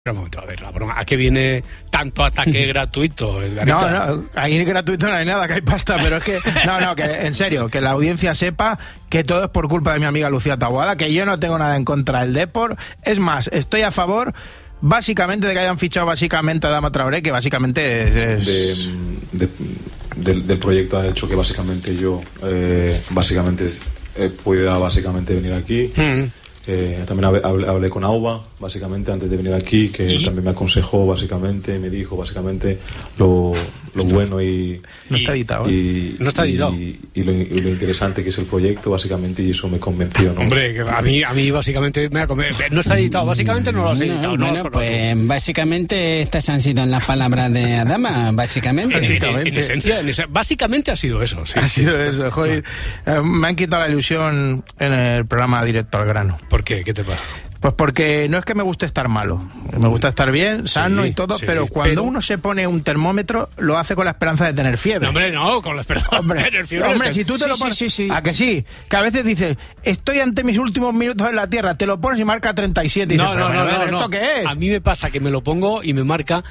Un momento, a ver, la broma, ¿a qué viene tanto ataque gratuito? No, ahí gratuito no hay nada, que hay pasta, pero es que, que en serio, que la audiencia sepa que todo es por culpa de mi amiga Lucía Taboada, que yo no tengo nada en contra del Depor, es más, estoy a favor básicamente de que hayan fichado básicamente a Adama Traoré, que básicamente es... Del proyecto ha hecho que básicamente yo pueda básicamente venir aquí. También hablé con Auba básicamente antes de venir aquí, que también me aconsejó básicamente, me dijo básicamente lo bueno y no está editado, no está editado y lo interesante que es el proyecto básicamente, y eso me convenció, ¿no? Hombre, que a mí básicamente me ha convencido. No está editado, básicamente no lo has editado. Bueno, pues básicamente estas han sido las palabras de Adama, básicamente. En esencia, básicamente ha sido eso. Sí, ha sido eso, joder. Me han quitado la ilusión en el programa Directo al Grano. ¿Por qué? ¿Qué te pasa? Pues porque no es que me guste estar malo, me gusta estar bien, sano y todo, pero cuando uno se pone un termómetro, lo hace con la esperanza de tener fiebre. No, hombre, no, con la esperanza de tener fiebre. Hombre, si tú te lo pones... ¿A que sí? Que a veces dices, estoy ante mis últimos minutos en la Tierra, te lo pones y marca 37. Y dices, no. ¿Esto qué es? A mí me pasa que me lo pongo y me marca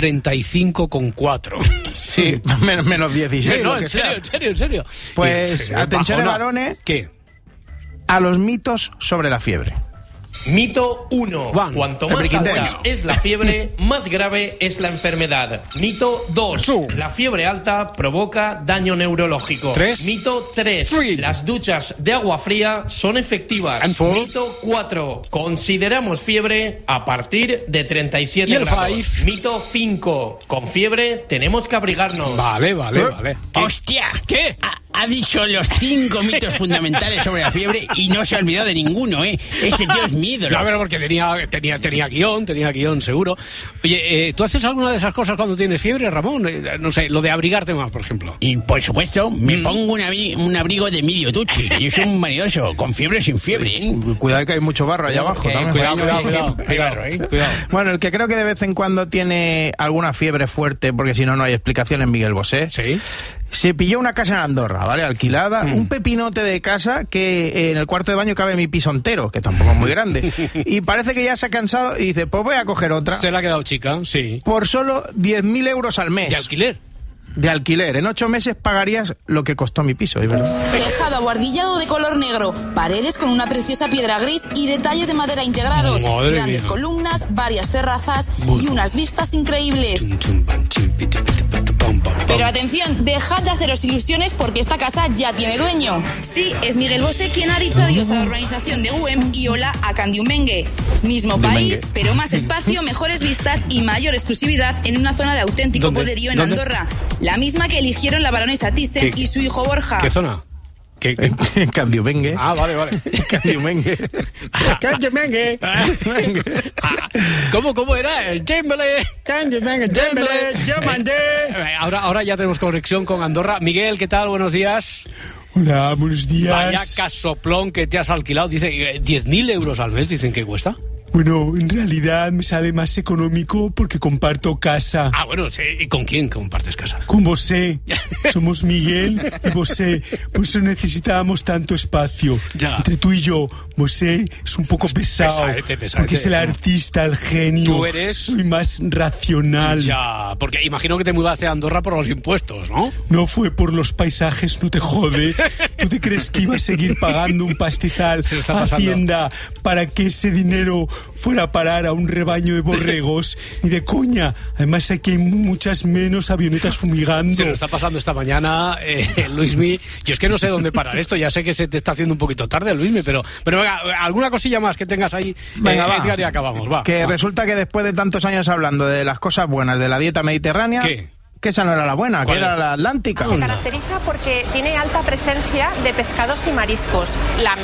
35,4. Sí, menos 16. No, en serio. Pues, atención, varones. ¿Qué? A los mitos sobre la fiebre. Mito 1. Cuanto más alta es la fiebre, más grave es la enfermedad. Mito 2. La fiebre alta provoca daño neurológico. 3. Mito 3. Las duchas de agua fría son efectivas. Mito 4. Consideramos fiebre a partir de 37 grados. Mito 5. Con fiebre tenemos que abrigarnos. Vale. ¡Hostia! ¿Qué? Ha dicho los 5 mitos fundamentales sobre la fiebre y no se ha olvidado de ninguno, ¿eh? Ese tío es mi ídolo. No, pero porque tenía guión, seguro. Oye, ¿tú haces alguna de esas cosas cuando tienes fiebre, Ramón? No sé, lo de abrigarte más, por ejemplo. Y por supuesto, me pongo un abrigo de medio tuchi. Yo soy un vanidoso, con fiebre o sin fiebre, ¿eh? Cuidado que hay mucho barro allá abajo. Cuidado. Bueno, el que creo que de vez en cuando tiene alguna fiebre fuerte, porque si no, no hay explicación, en Miguel Bosé. Sí. Se pilló una casa en Andorra, ¿vale? Alquilada, un pepinote de casa que en el cuarto de baño cabe mi piso entero, que tampoco es muy grande. Y parece que ya se ha cansado y dice, pues voy a coger otra. Se la ha quedado chica, sí. Por solo 10.000 euros al mes. ¿De alquiler? De alquiler. En 8 meses pagarías lo que costó mi piso, ¿es verdad? Tejado abuhardillado de color negro, paredes con una preciosa piedra gris y detalles de madera integrados. Grandes columnas, varias terrazas y unas vistas increíbles. Pero atención, dejad de haceros ilusiones porque esta casa ya tiene dueño. Sí, es Miguel Bosé quien ha dicho adiós a la organización de UEM y hola a Candiumengue. Mismo país, pero más espacio, mejores vistas y mayor exclusividad en una zona de auténtico poderío en Andorra. La misma que eligieron la baronesa Thyssen y su hijo Borja. ¿Qué zona? Candiumengue. Ah, vale. Candiumengue. ¿Cómo era? El Chamberlain. Candiumengue, yo mandé. Ahora ya tenemos conexión con Andorra. Miguel, ¿qué tal? Buenos días. Hola, buenos días. Vaya casoplón que te has alquilado. Dice 10.000 euros al mes, dicen que cuesta. Bueno, en realidad me sale más económico porque comparto casa. Ah, bueno, sí. ¿Y con quién compartes casa? Con Bosé. Somos Miguel y Bosé. Por eso necesitábamos tanto espacio. Ya. Entre tú y yo, Bosé es un poco pesado. Pesadete. Porque es el artista, el genio. Tú eres... Soy más racional. Ya, porque imagino que te mudaste a Andorra por los impuestos, ¿no? No fue por los paisajes, no te jode. ¿Tú te crees que iba a seguir pagando un pastizal a Hacienda para que ese dinero fuera a parar a un rebaño de borregos? Ni de coña. Además aquí hay muchas menos avionetas fumigando. Se lo está pasando esta mañana, Luismi. Yo es que no sé dónde parar esto. Ya sé que se te está haciendo un poquito tarde, Luismi, pero venga, alguna cosilla más que tengas ahí. Venga, va. Edgar, y acabamos. Resulta que después de tantos años hablando de las cosas buenas de la dieta mediterránea... ¿Qué? Que esa no era la buena, que era la atlántica. Se caracteriza porque tiene alta presencia de pescados y mariscos. La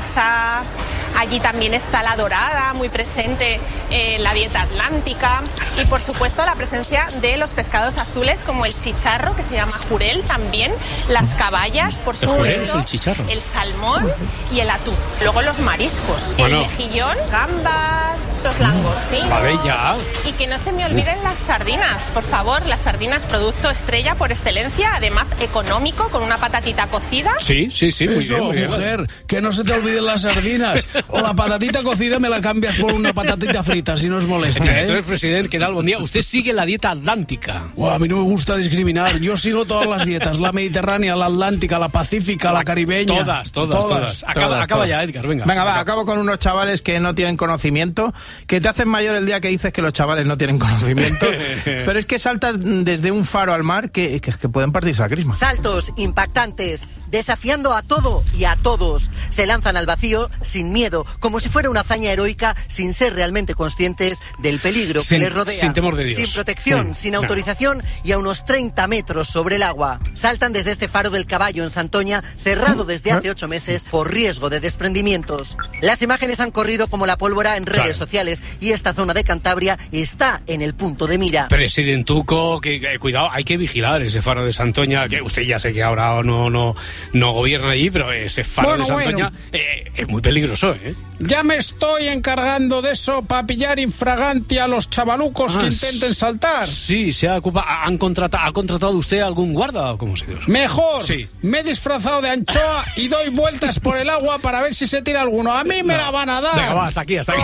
merluza, allí también está la dorada, muy presente en la dieta atlántica. Y por supuesto la presencia de los pescados azules como el chicharro, que se llama jurel también, las caballas, por supuesto, el salmón y el atún. Luego los mariscos, el mejillón, gambas, los langostinos. Vale, ya. Y que no se me olviden las sardinas, por favor, las sardinas, producto estrella por excelencia, además económico, con una patatita cocida. Sí, muy Eso, bien, mujer, que no se te olviden las sardinas. O la patatita cocida me la cambias por una patatita frita, si no os molesta, ¿eh? Entonces, presidente, ¿qué tal? Buen día. Usted sigue la dieta atlántica. A mí no me gusta discriminar. Yo sigo todas las dietas. La mediterránea, la atlántica, la pacífica, la caribeña. Todas. Acaba ya, Edgar, venga. Venga, acabo con unos chavales que no tienen conocimiento, que te hacen mayor el día que dices que los chavales no tienen conocimiento. Pero es que saltas desde un faro al mar que pueden partirse a crisma. Saltos impactantes, desafiando a todo y a todos. Se lanzan al vacío sin miedo, como si fuera una hazaña heroica, sin ser realmente conscientes del peligro que les rodea. Sin temor de Dios. Sin protección, sin autorización y a unos 30 metros sobre el agua. Saltan desde este faro del Caballo en Santoña, cerrado desde hace 8 meses por riesgo de desprendimientos. Las imágenes han corrido como la pólvora en redes sociales y esta zona de Cantabria está en el punto de mira. Presidentuco, cuidado, hay que vigilar ese faro de Santoña, que usted ya sé que ahora no gobierna allí, pero ese faro de Santoña es muy peligroso, ¿eh? Ya me estoy encargando de eso para pillar infraganti a los chavalucos que intenten saltar. Sí, ¿ha contratado usted algún guarda o cómo se dice? Mejor, me he disfrazado de anchoa y doy vueltas por el agua para ver si se tira alguno. A mí me la van a dar. Venga, va, hasta aquí, ya está.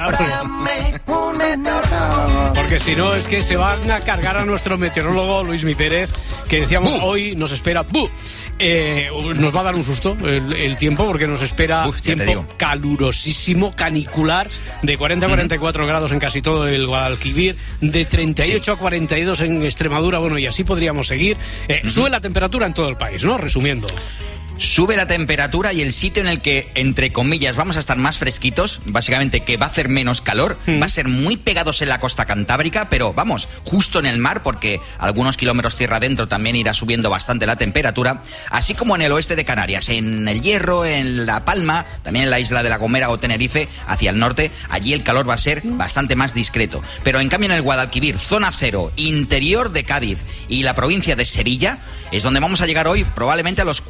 Porque si no es que se van a cargar a nuestro meteorólogo Luismi Pérez, que decíamos hoy nos espera, nos va a dar un susto el tiempo, porque nos espera tiempo calurosísimo, canicular, de 40 a 44 grados en casi todo el Guadalquivir, de 38 a 42 en Extremadura, bueno, y así podríamos seguir. Sube la temperatura en todo el país, ¿no? Resumiendo. Sube la temperatura y el sitio en el que, entre comillas, vamos a estar más fresquitos, básicamente que va a hacer menos calor, va a ser muy pegados en la costa cantábrica, pero vamos, justo en el mar, porque algunos kilómetros tierra adentro también irá subiendo bastante la temperatura, así como en el oeste de Canarias, en El Hierro, en La Palma, también en la isla de La Gomera o Tenerife, hacia el norte, allí el calor va a ser bastante más discreto. Pero en cambio en el Guadalquivir, zona cero, interior de Cádiz y la provincia de Sevilla, es donde vamos a llegar hoy probablemente a los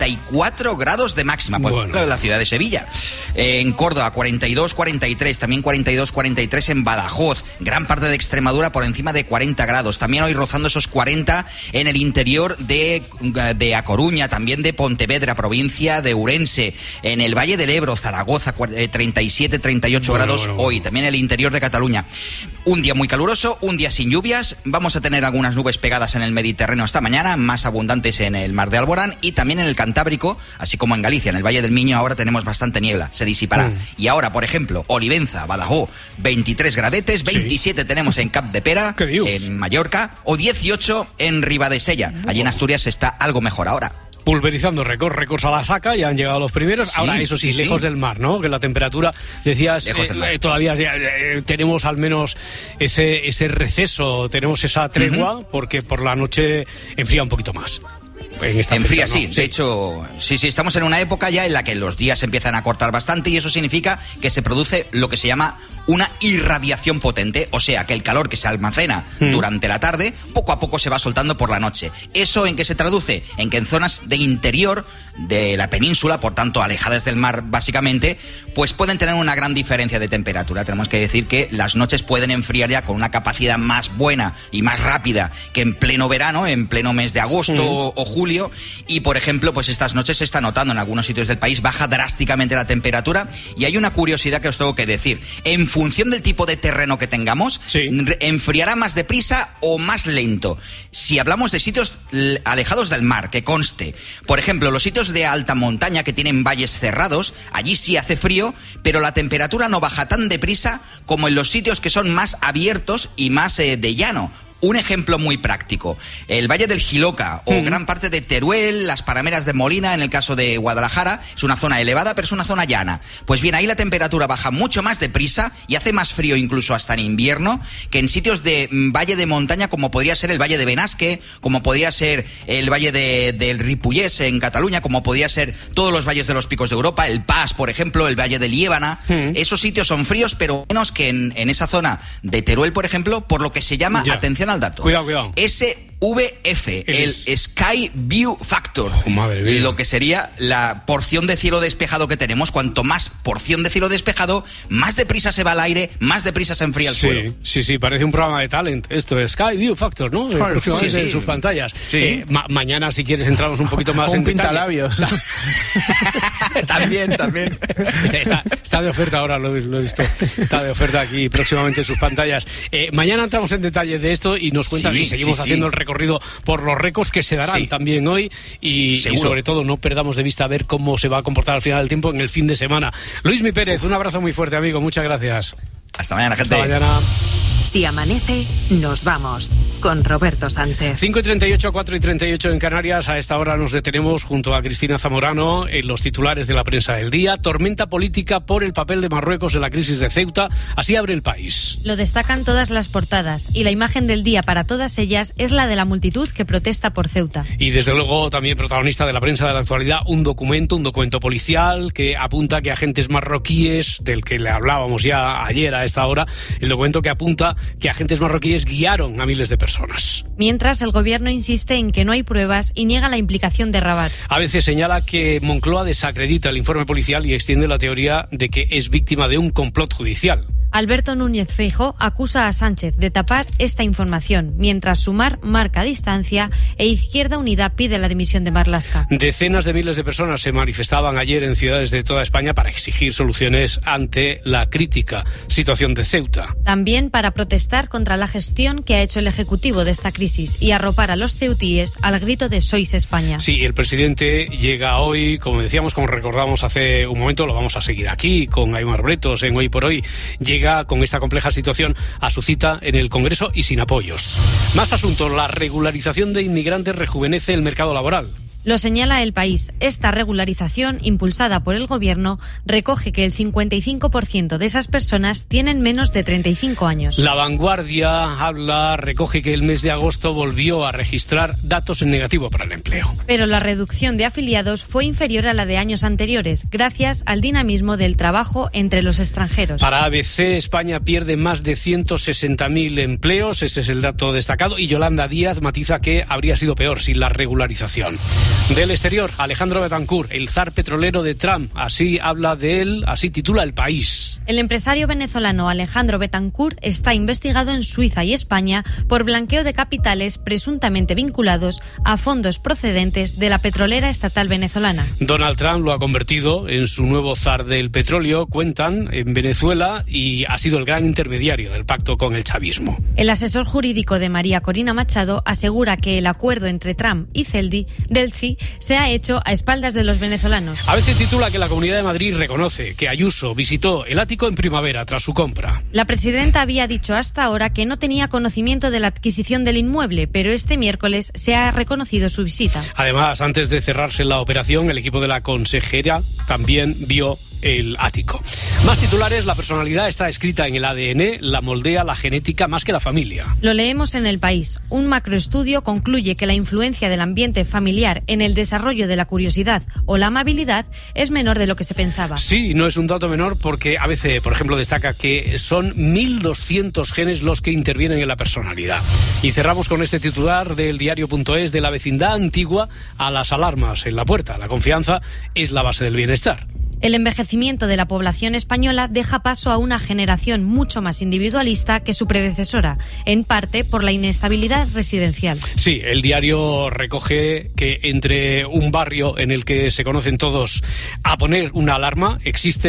44 grados de máxima, por ejemplo, en la ciudad de Sevilla. En Córdoba, 42, 43, también 42, 43 en Badajoz. Gran parte de Extremadura por encima de 40 grados. También hoy rozando esos 40 en el interior de A Coruña, también de Pontevedra, provincia de Ourense. En el Valle del Ebro, Zaragoza, 37, 38 grados hoy. También en el interior de Cataluña. Un día muy caluroso, un día sin lluvias. Vamos a tener algunas nubes pegadas en el Mediterráneo esta mañana, más abundantes en el mar de Alborán y también en el Cantábrico, así como en Galicia, en el Valle del Miño ahora tenemos bastante niebla, se disipará. Y ahora, por ejemplo, Olivenza, Badajoz, 23 gradetes, 27 tenemos en Cap de Pera, en Mallorca, o 18 en Ribadesella. Allí en Asturias está algo mejor ahora. Pulverizando récords a la saca, ya han llegado los primeros. Ahora, eso sí, lejos del mar, ¿no? Que la temperatura, decías, todavía tenemos al menos ese receso, tenemos esa tregua, porque por la noche enfría un poquito más. Enfría, sí. De hecho, sí, estamos en una época ya en la que los días empiezan a cortar bastante y eso significa que se produce lo que se llama una irradiación potente, o sea, que el calor que se almacena durante la tarde, poco a poco se va soltando por la noche. ¿Eso en qué se traduce? En que en zonas de interior de la península, por tanto alejadas del mar básicamente, pues pueden tener una gran diferencia de temperatura. Tenemos que decir que las noches pueden enfriar ya con una capacidad más buena y más rápida que en pleno verano, en pleno mes de agosto o julio, y por ejemplo, pues estas noches se está notando en algunos sitios del país, baja drásticamente la temperatura, y hay una curiosidad que os tengo que decir. En función del tipo de terreno que tengamos, enfriará más deprisa o más lento. Si hablamos de sitios alejados del mar, que conste, por ejemplo, los sitios de alta montaña que tienen valles cerrados, allí sí hace frío, pero la temperatura no baja tan deprisa como en los sitios que son más abiertos y más de llano. Un ejemplo muy práctico, el Valle del Jiloca o gran parte de Teruel, las Parameras de Molina, en el caso de Guadalajara, es una zona elevada, pero es una zona llana. Pues bien, ahí la temperatura baja mucho más deprisa y hace más frío incluso hasta en invierno que en sitios de valle de montaña como podría ser el Valle de Benasque, como podría ser el Valle del Ripollès en Cataluña, como podría ser todos los valles de los picos de Europa, el Pas, por ejemplo, el Valle de Liébana. Esos sitios son fríos, pero menos que en esa zona de Teruel, por ejemplo, por lo que se llama, atención al dato, cuidado. SVF, el Sky View Factor, madre mía. Lo que sería la porción de cielo despejado que tenemos. Cuanto más porción de cielo despejado, más deprisa se va al aire, más deprisa se enfría el suelo. Sí, parece un programa de talent. Esto es Sky View Factor, ¿no? Próximamente en sus pantallas. Sí. Mañana, si quieres, entramos un poquito más en pintalabios. También. Está de oferta ahora, lo he visto. Está de oferta aquí próximamente en sus pantallas. Mañana entramos en detalle de esto y nos cuentan y seguimos haciendo el recorrido por los récords que se darán también hoy y sobre todo no perdamos de vista a ver cómo se va a comportar al final del tiempo en el fin de semana. Luismi Pérez, un abrazo muy fuerte, amigo, muchas gracias. Hasta mañana, gente. Hasta mañana. Si amanece, nos vamos con Roberto Sánchez. 5:38, 4:38 en Canarias. A esta hora nos detenemos junto a Cristina Zamorano en los titulares de la prensa del día. Tormenta política por el papel de Marruecos en la crisis de Ceuta. Así abre El País. Lo destacan todas las portadas y la imagen del día para todas ellas es la de la multitud que protesta por Ceuta. Y desde luego también protagonista de la prensa de la actualidad, un documento policial que apunta que agentes marroquíes, del que le hablábamos ya ayer a esta hora, el documento que apunta que agentes marroquíes guiaron a miles de personas. Mientras, el gobierno insiste en que no hay pruebas y niega la implicación de Rabat. A veces señala que Moncloa desacredita el informe policial y extiende la teoría de que es víctima de un complot judicial. Alberto Núñez Feijóo acusa a Sánchez de tapar esta información, mientras Sumar marca distancia e Izquierda Unida pide la dimisión de Marlaska. Decenas de miles de personas se manifestaban ayer en ciudades de toda España para exigir soluciones ante la crítica situación de Ceuta. También para protestar contra la gestión que ha hecho el Ejecutivo de esta crisis y arropar a los ceutíes al grito de Sois España. Sí, el presidente llega hoy, como decíamos, como recordamos hace un momento, lo vamos a seguir aquí con Aymar Bretos en Hoy por Hoy, llega con esta compleja situación a su cita en el Congreso y sin apoyos. Más asuntos, la regularización de inmigrantes rejuvenece el mercado laboral. Lo señala El País. Esta regularización, impulsada por el Gobierno, recoge que el 55% de esas personas tienen menos de 35 años. La Vanguardia recoge que el mes de agosto volvió a registrar datos en negativo para el empleo. Pero la reducción de afiliados fue inferior a la de años anteriores, gracias al dinamismo del trabajo entre los extranjeros. Para ABC, España pierde más de 160.000 empleos, ese es el dato destacado, y Yolanda Díaz matiza que habría sido peor sin la regularización. Del exterior, Alejandro Betancourt, el zar petrolero de Trump, así habla de él, así titula El País. El empresario venezolano Alejandro Betancourt está investigado en Suiza y España por blanqueo de capitales presuntamente vinculados a fondos procedentes de la petrolera estatal venezolana. Donald Trump lo ha convertido en su nuevo zar del petróleo, cuentan, en Venezuela, y ha sido el gran intermediario del pacto con el chavismo. El asesor jurídico de María Corina Machado asegura que el acuerdo entre Trump y del CI se ha hecho a espaldas de los venezolanos. A veces titula que la Comunidad de Madrid reconoce que Ayuso visitó el ático en primavera tras su compra. La presidenta había dicho hasta ahora que no tenía conocimiento de la adquisición del inmueble, pero este miércoles se ha reconocido su visita. Además, antes de cerrarse la operación, el equipo de la consejera también vio el ático. Más titulares, la personalidad está escrita en el ADN, la moldea la genética más que la familia. Lo leemos en El País. Un macroestudio concluye que la influencia del ambiente familiar en el desarrollo de la curiosidad o la amabilidad es menor de lo que se pensaba. Sí, no es un dato menor porque ABC, por ejemplo, destaca que son 1.200 genes los que intervienen en la personalidad. Y cerramos con este titular del diario.es: de la vecindad antigua a las alarmas en la puerta. La confianza es la base del bienestar. El envejecimiento de la población española deja paso a una generación mucho más individualista que su predecesora, en parte por la inestabilidad residencial. Sí, el diario recoge que entre un barrio en el que se conocen todos a poner una alarma existe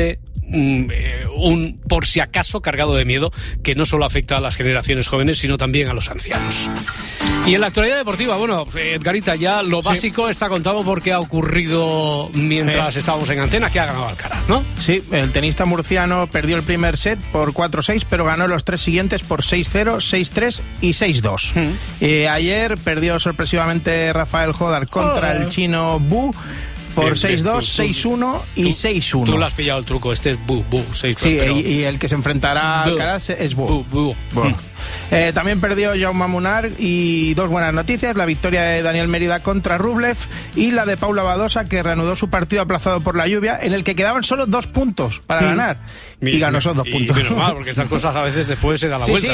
un por si acaso cargado de miedo que no solo afecta a las generaciones jóvenes, sino también a los ancianos. Y en la actualidad deportiva, bueno, Edgarita, ya lo básico está contado porque ha ocurrido mientras estábamos en antena, que ha ganado Alcaraz, ¿no? Sí, el tenista murciano perdió el primer set por 4-6, pero ganó los 3 siguientes por 6-0, 6-3 y 6-2. Ayer perdió sorpresivamente Rafael Jodar contra el chino Bu por 6-2, 6-1 y 6-1. Tú le has pillado el truco, este es Bu, 6-4. Sí, y el que se enfrentará a Alcaraz es Bu. También perdió Jaume Munar, y dos buenas noticias: la victoria de Daniel Mérida contra Rublev y la de Paula Badosa, que reanudó su partido aplazado por la lluvia, en el que quedaban solo 2 puntos para ganar, y ganó esos 2 puntos. Menos mal, porque estas cosas a veces después se da la vuelta.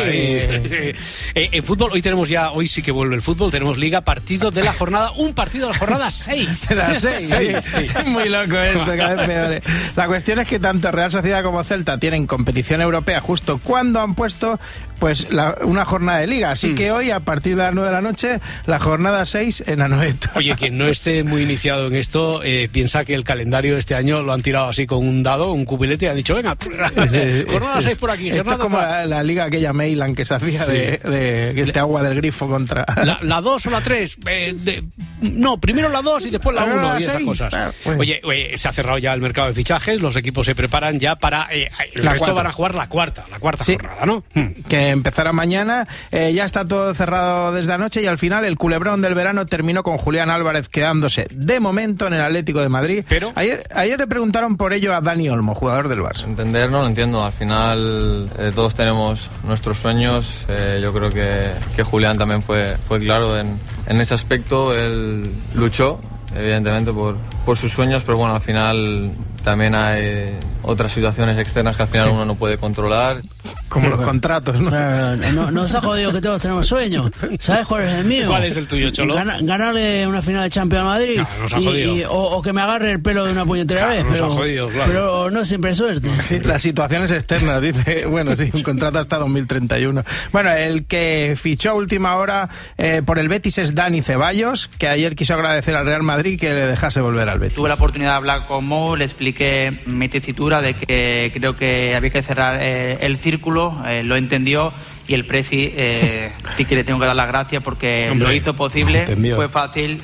En fútbol, hoy sí que vuelve el fútbol, tenemos Liga, partido de la jornada, un partido de la jornada 6. La 6, sí. Muy loco esto, cada vez peor. La cuestión es que tanto Real Sociedad como Celta tienen competición europea justo cuando han puesto pues una jornada de Liga, así que hoy a partir de las 9 de la noche la jornada 6 en Anoeta. Oye, quien no esté muy iniciado en esto piensa que el calendario de este año lo han tirado así con un dado, un cubilete, y han dicho, venga, jornada 6 por aquí. Esto es como la liga aquella Mailand que se hacía de este agua del grifo contra... La 2 o la 3, no, primero la 2 y después la 1 y esas 6, cosas. Claro, pues. Oye, se ha cerrado ya el mercado de fichajes, los equipos se preparan ya para... el resto van a jugar la cuarta jornada, ¿no? Que empezará mañana. Ya está todo cerrado desde anoche, y al final el culebrón del verano terminó con Julián Álvarez quedándose de momento en el Atlético de Madrid. Pero ayer le preguntaron por ello a Dani Olmo, jugador del Barça. Entender no lo entiendo, al final todos tenemos nuestros sueños. Yo creo que Julián también fue claro en ese aspecto. Él luchó evidentemente por sus sueños, pero bueno, al final también hay otras situaciones externas que al final uno no puede controlar. Como los contratos, ¿no? Nos ha jodido que todos tenemos sueños. ¿Sabes cuál es el mío? ¿Cuál es el tuyo, Cholo? Ganarle una final de Champions a Madrid. No, nos ha jodido. O que me agarre el pelo de una puñetera vez. Nos ha jodido, claro. Pero no siempre es suerte. Sí, las situaciones externas, dice. Bueno, sí, un contrato hasta 2031. Bueno, el que fichó a última hora por el Betis es Dani Ceballos, que ayer quiso agradecer al Real Madrid que le dejase volver al Betis. Tuve la oportunidad de hablar con Mo, le expliqué mi tesitura de que creo que había que cerrar el círculo, lo entendió, y el Preci sí que le tengo que dar las gracias porque lo hizo posible, fue fácil.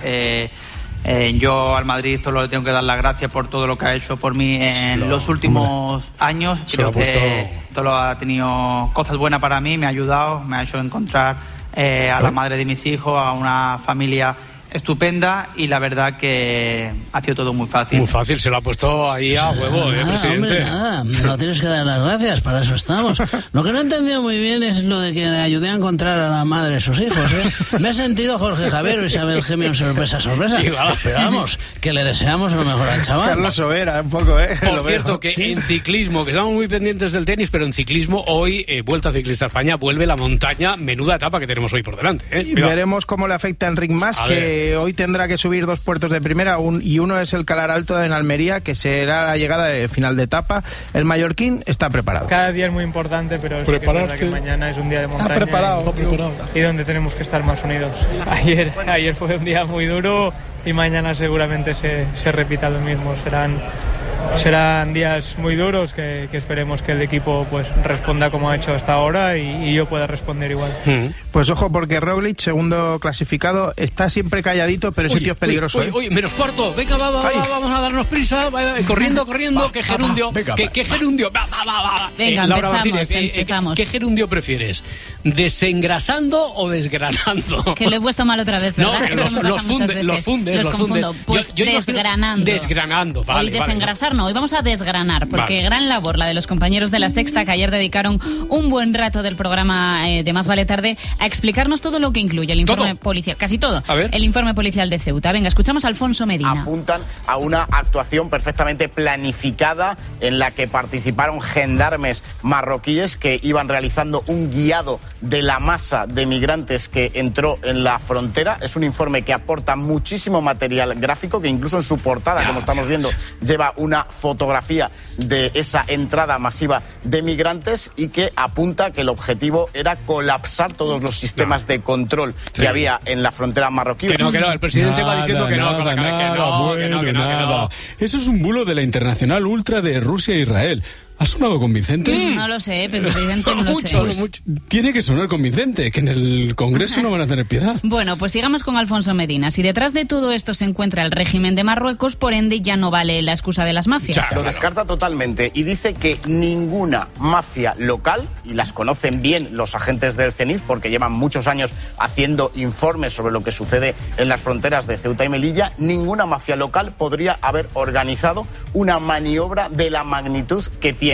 Yo al Madrid solo le tengo que dar las gracias por todo lo que ha hecho por mí en los últimos años. Creo que solo ha tenido cosas buenas para mí, me ha ayudado, me ha hecho encontrar a la madre de mis hijos, a una familia estupenda, y la verdad que ha sido todo muy fácil. Muy fácil, se lo ha puesto ahí a huevo, presidente. Hombre, no tienes que dar las gracias, para eso estamos. Lo que no he entendido muy bien es lo de que le ayudé a encontrar a la madre de sus hijos, Me he sentido Jorge Javier o Isabel Gemio, sorpresa. Pero vamos, que le deseamos lo mejor al chaval. Carlos Sobera, un poco, Por cierto, que en ciclismo, que estamos muy pendientes del tenis, pero en ciclismo hoy, Vuelta Ciclista a España, vuelve la montaña, menuda etapa que tenemos hoy por delante. Y veremos cómo le afecta a Enric Mas, que hoy tendrá que subir 2 puertos de primera, y uno es el Calar Alto en Almería, que será la llegada de final de etapa. El mallorquín está preparado. Cada día es muy importante, pero sí que es verdad que mañana es un día de montaña. Está preparado. Y donde tenemos que estar más unidos. Ayer fue un día muy duro, y mañana seguramente se repita lo mismo. Serán días muy duros que esperemos que el equipo pues responda como ha hecho hasta ahora, y yo pueda responder igual. Pues ojo, porque Roglic, segundo clasificado, está siempre calladito, pero ese tío es peligroso. Oye, menos cuarto, venga, vamos a darnos prisa, corriendo, que gerundio, que gerundio, va. Venga, Laura Martínez, empezamos. ¿Qué gerundio prefieres? ¿Desengrasando o desgranando? Que lo he puesto mal otra vez, ¿verdad? No, los fundes. Pues yo desgranando. Desgranando, vale. Hoy desengrasar no, hoy vamos a desgranar, porque gran labor la de los compañeros de La Sexta, que ayer dedicaron un buen rato del programa de Más Vale Tarde a explicarnos todo lo que incluye el informe policial, casi todo, el informe policial de Ceuta. Venga, escuchamos a Alfonso Medina. Apuntan a una actuación perfectamente planificada en la que participaron gendarmes marroquíes que iban realizando un guiado de la masa de migrantes que entró en la frontera. Es un informe que aporta muchísimo material gráfico, que incluso en su portada, como estamos viendo, lleva una una fotografía de esa entrada masiva de migrantes y que apunta que el objetivo era colapsar todos los sistemas de control que había en la frontera marroquí. Que no, el presidente va diciendo que no. Eso es un bulo de la Internacional Ultra de Rusia e Israel. ¿Ha sonado convincente? No lo sé, pero presidente no lo sé. Pues tiene que sonar convincente, que en el Congreso no van a tener piedad. Bueno, pues sigamos con Alfonso Medina. Si detrás de todo esto se encuentra el régimen de Marruecos, por ende ya no vale la excusa de las mafias. Lo descarta totalmente y dice que ninguna mafia local, y las conocen bien los agentes del CENIF porque llevan muchos años haciendo informes sobre lo que sucede en las fronteras de Ceuta y Melilla, ninguna mafia local podría haber organizado una maniobra de la magnitud que tiene.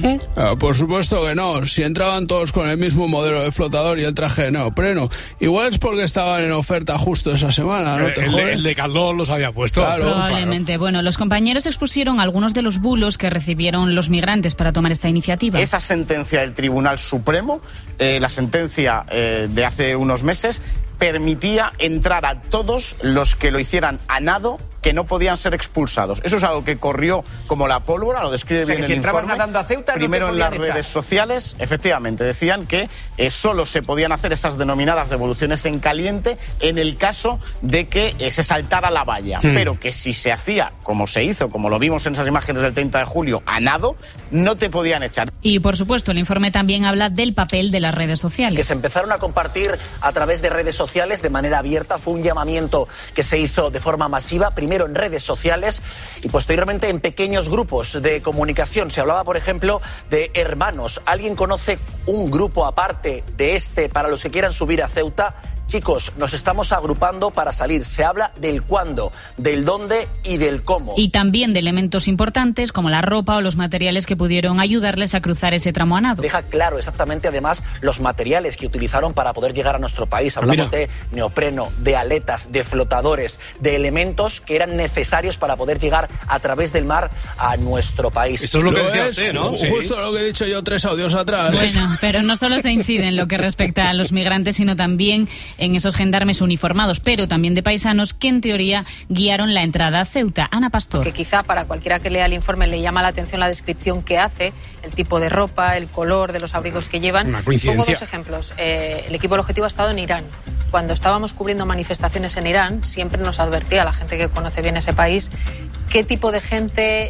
Por supuesto que no. Si entraban todos con el mismo modelo de flotador y el traje de neopreno, igual es porque estaban en oferta justo esa semana, ¿no? El de Caldón los había puesto. Claro, probablemente. Bueno, los compañeros expusieron algunos de los bulos que recibieron los migrantes para tomar esta iniciativa. Esa sentencia del Tribunal Supremo, la sentencia de hace unos meses, permitía entrar a todos los que lo hicieran a nado, que no podían ser expulsados. Eso es algo que corrió como la pólvora, lo describe bien el informe. Nadando a Ceuta, primero no en las redes sociales, efectivamente, decían que solo se podían hacer esas denominadas devoluciones en caliente en el caso de que se saltara la valla, pero que si se hacía, como se hizo, como lo vimos en esas imágenes del 30 de julio, a nado, no te podían echar. Y por supuesto, el informe también habla del papel de las redes sociales. Que se empezaron a compartir a través de redes sociales de manera abierta. Fue un llamamiento que se hizo de forma masiva, primero en redes sociales y posteriormente en pequeños grupos de comunicación. Se hablaba, por ejemplo, de hermanos. ¿Alguien conoce un grupo aparte de este para los que quieran subir a Ceuta? Chicos, nos estamos agrupando para salir. Se habla del cuándo, del dónde y del cómo. Y también de elementos importantes como la ropa o los materiales que pudieron ayudarles a cruzar ese tramo a nado. Deja claro exactamente además los materiales que utilizaron para poder llegar a nuestro país. Hablamos de neopreno, de aletas, de flotadores, de elementos que eran necesarios para poder llegar a través del mar a nuestro país. Esto es lo que decía usted, ¿no? Justo lo que he dicho yo 3 audios atrás. Bueno, pero no solo se incide en lo que respecta a los migrantes, sino también en esos gendarmes uniformados, pero también de paisanos que en teoría guiaron la entrada a Ceuta. Ana Pastor. Que quizá para cualquiera que lea el informe le llama la atención la descripción que hace, el tipo de ropa, el color de los abrigos que llevan. Una coincidencia. Pongo 2 ejemplos. El equipo del objetivo ha estado en Irán. Cuando estábamos cubriendo manifestaciones en Irán, siempre nos advertía a la gente que conoce bien ese país qué tipo de gente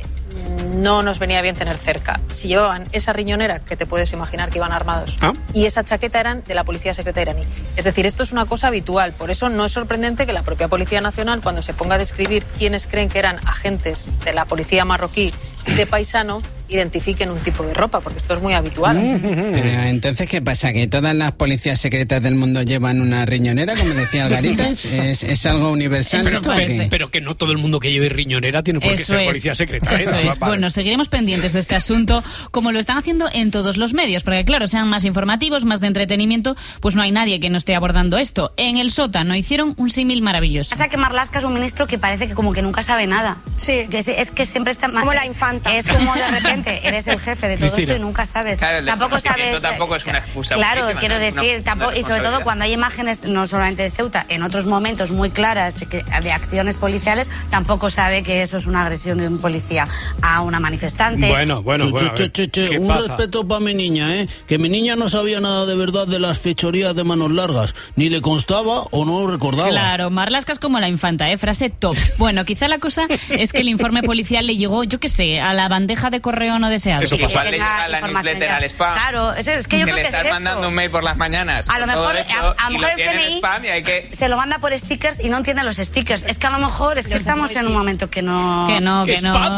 no nos venía bien tener cerca. Si llevaban esa riñonera, que te puedes imaginar que iban armados, y esa chaqueta eran de la Policía Secreta iraní. Es decir, esto es una cosa habitual. Por eso no es sorprendente que la propia Policía Nacional, cuando se ponga a describir quiénes creen que eran agentes de la policía marroquí de paisano, identifiquen un tipo de ropa, porque esto es muy habitual. Pero entonces, ¿qué pasa? ¿Que todas las policías secretas del mundo llevan una riñonera, como decía Algarita? ¿Es algo universal? Pero que no todo el mundo que lleve riñonera tiene por qué ser policía secreta. Eso es. Bueno, seguiremos pendientes de este asunto, como lo están haciendo en todos los medios, porque claro, sean más informativos, más de entretenimiento, pues no hay nadie que no esté abordando esto. En el sótano hicieron un símil maravilloso. Pasa que Marlaska es un ministro que parece que como que nunca sabe nada. Sí. Es que siempre está más... Como la infanta. Es como de repente eres el jefe de todo esto y nunca sabes. Claro, tampoco sabes. Tampoco es una excusa. Claro, quiero decir, tampoco, y sobre todo cuando hay imágenes, no solamente de Ceuta, en otros momentos muy claras de acciones policiales, tampoco sabe que eso es una agresión de un policía a una manifestante. Bueno. Un respeto para mi niña, que mi niña no sabía nada de verdad de las fechorías de manos largas, ni le constaba o no lo recordaba. Claro, Marlaska es como la infanta, frase top. Bueno, quizá la cosa es que el informe policial le llegó, yo qué sé, a la bandeja de correo no deseado. Eso pasa. Le llega la newsletter al spam. Claro, es que yo creo le que estás mandando un mail por las mañanas. A lo mejor, a lo mejor el CNI spam y hay que... se lo manda por stickers y no entiende los stickers. Es que a lo mejor es que estamos en un momento que no... ¿Qué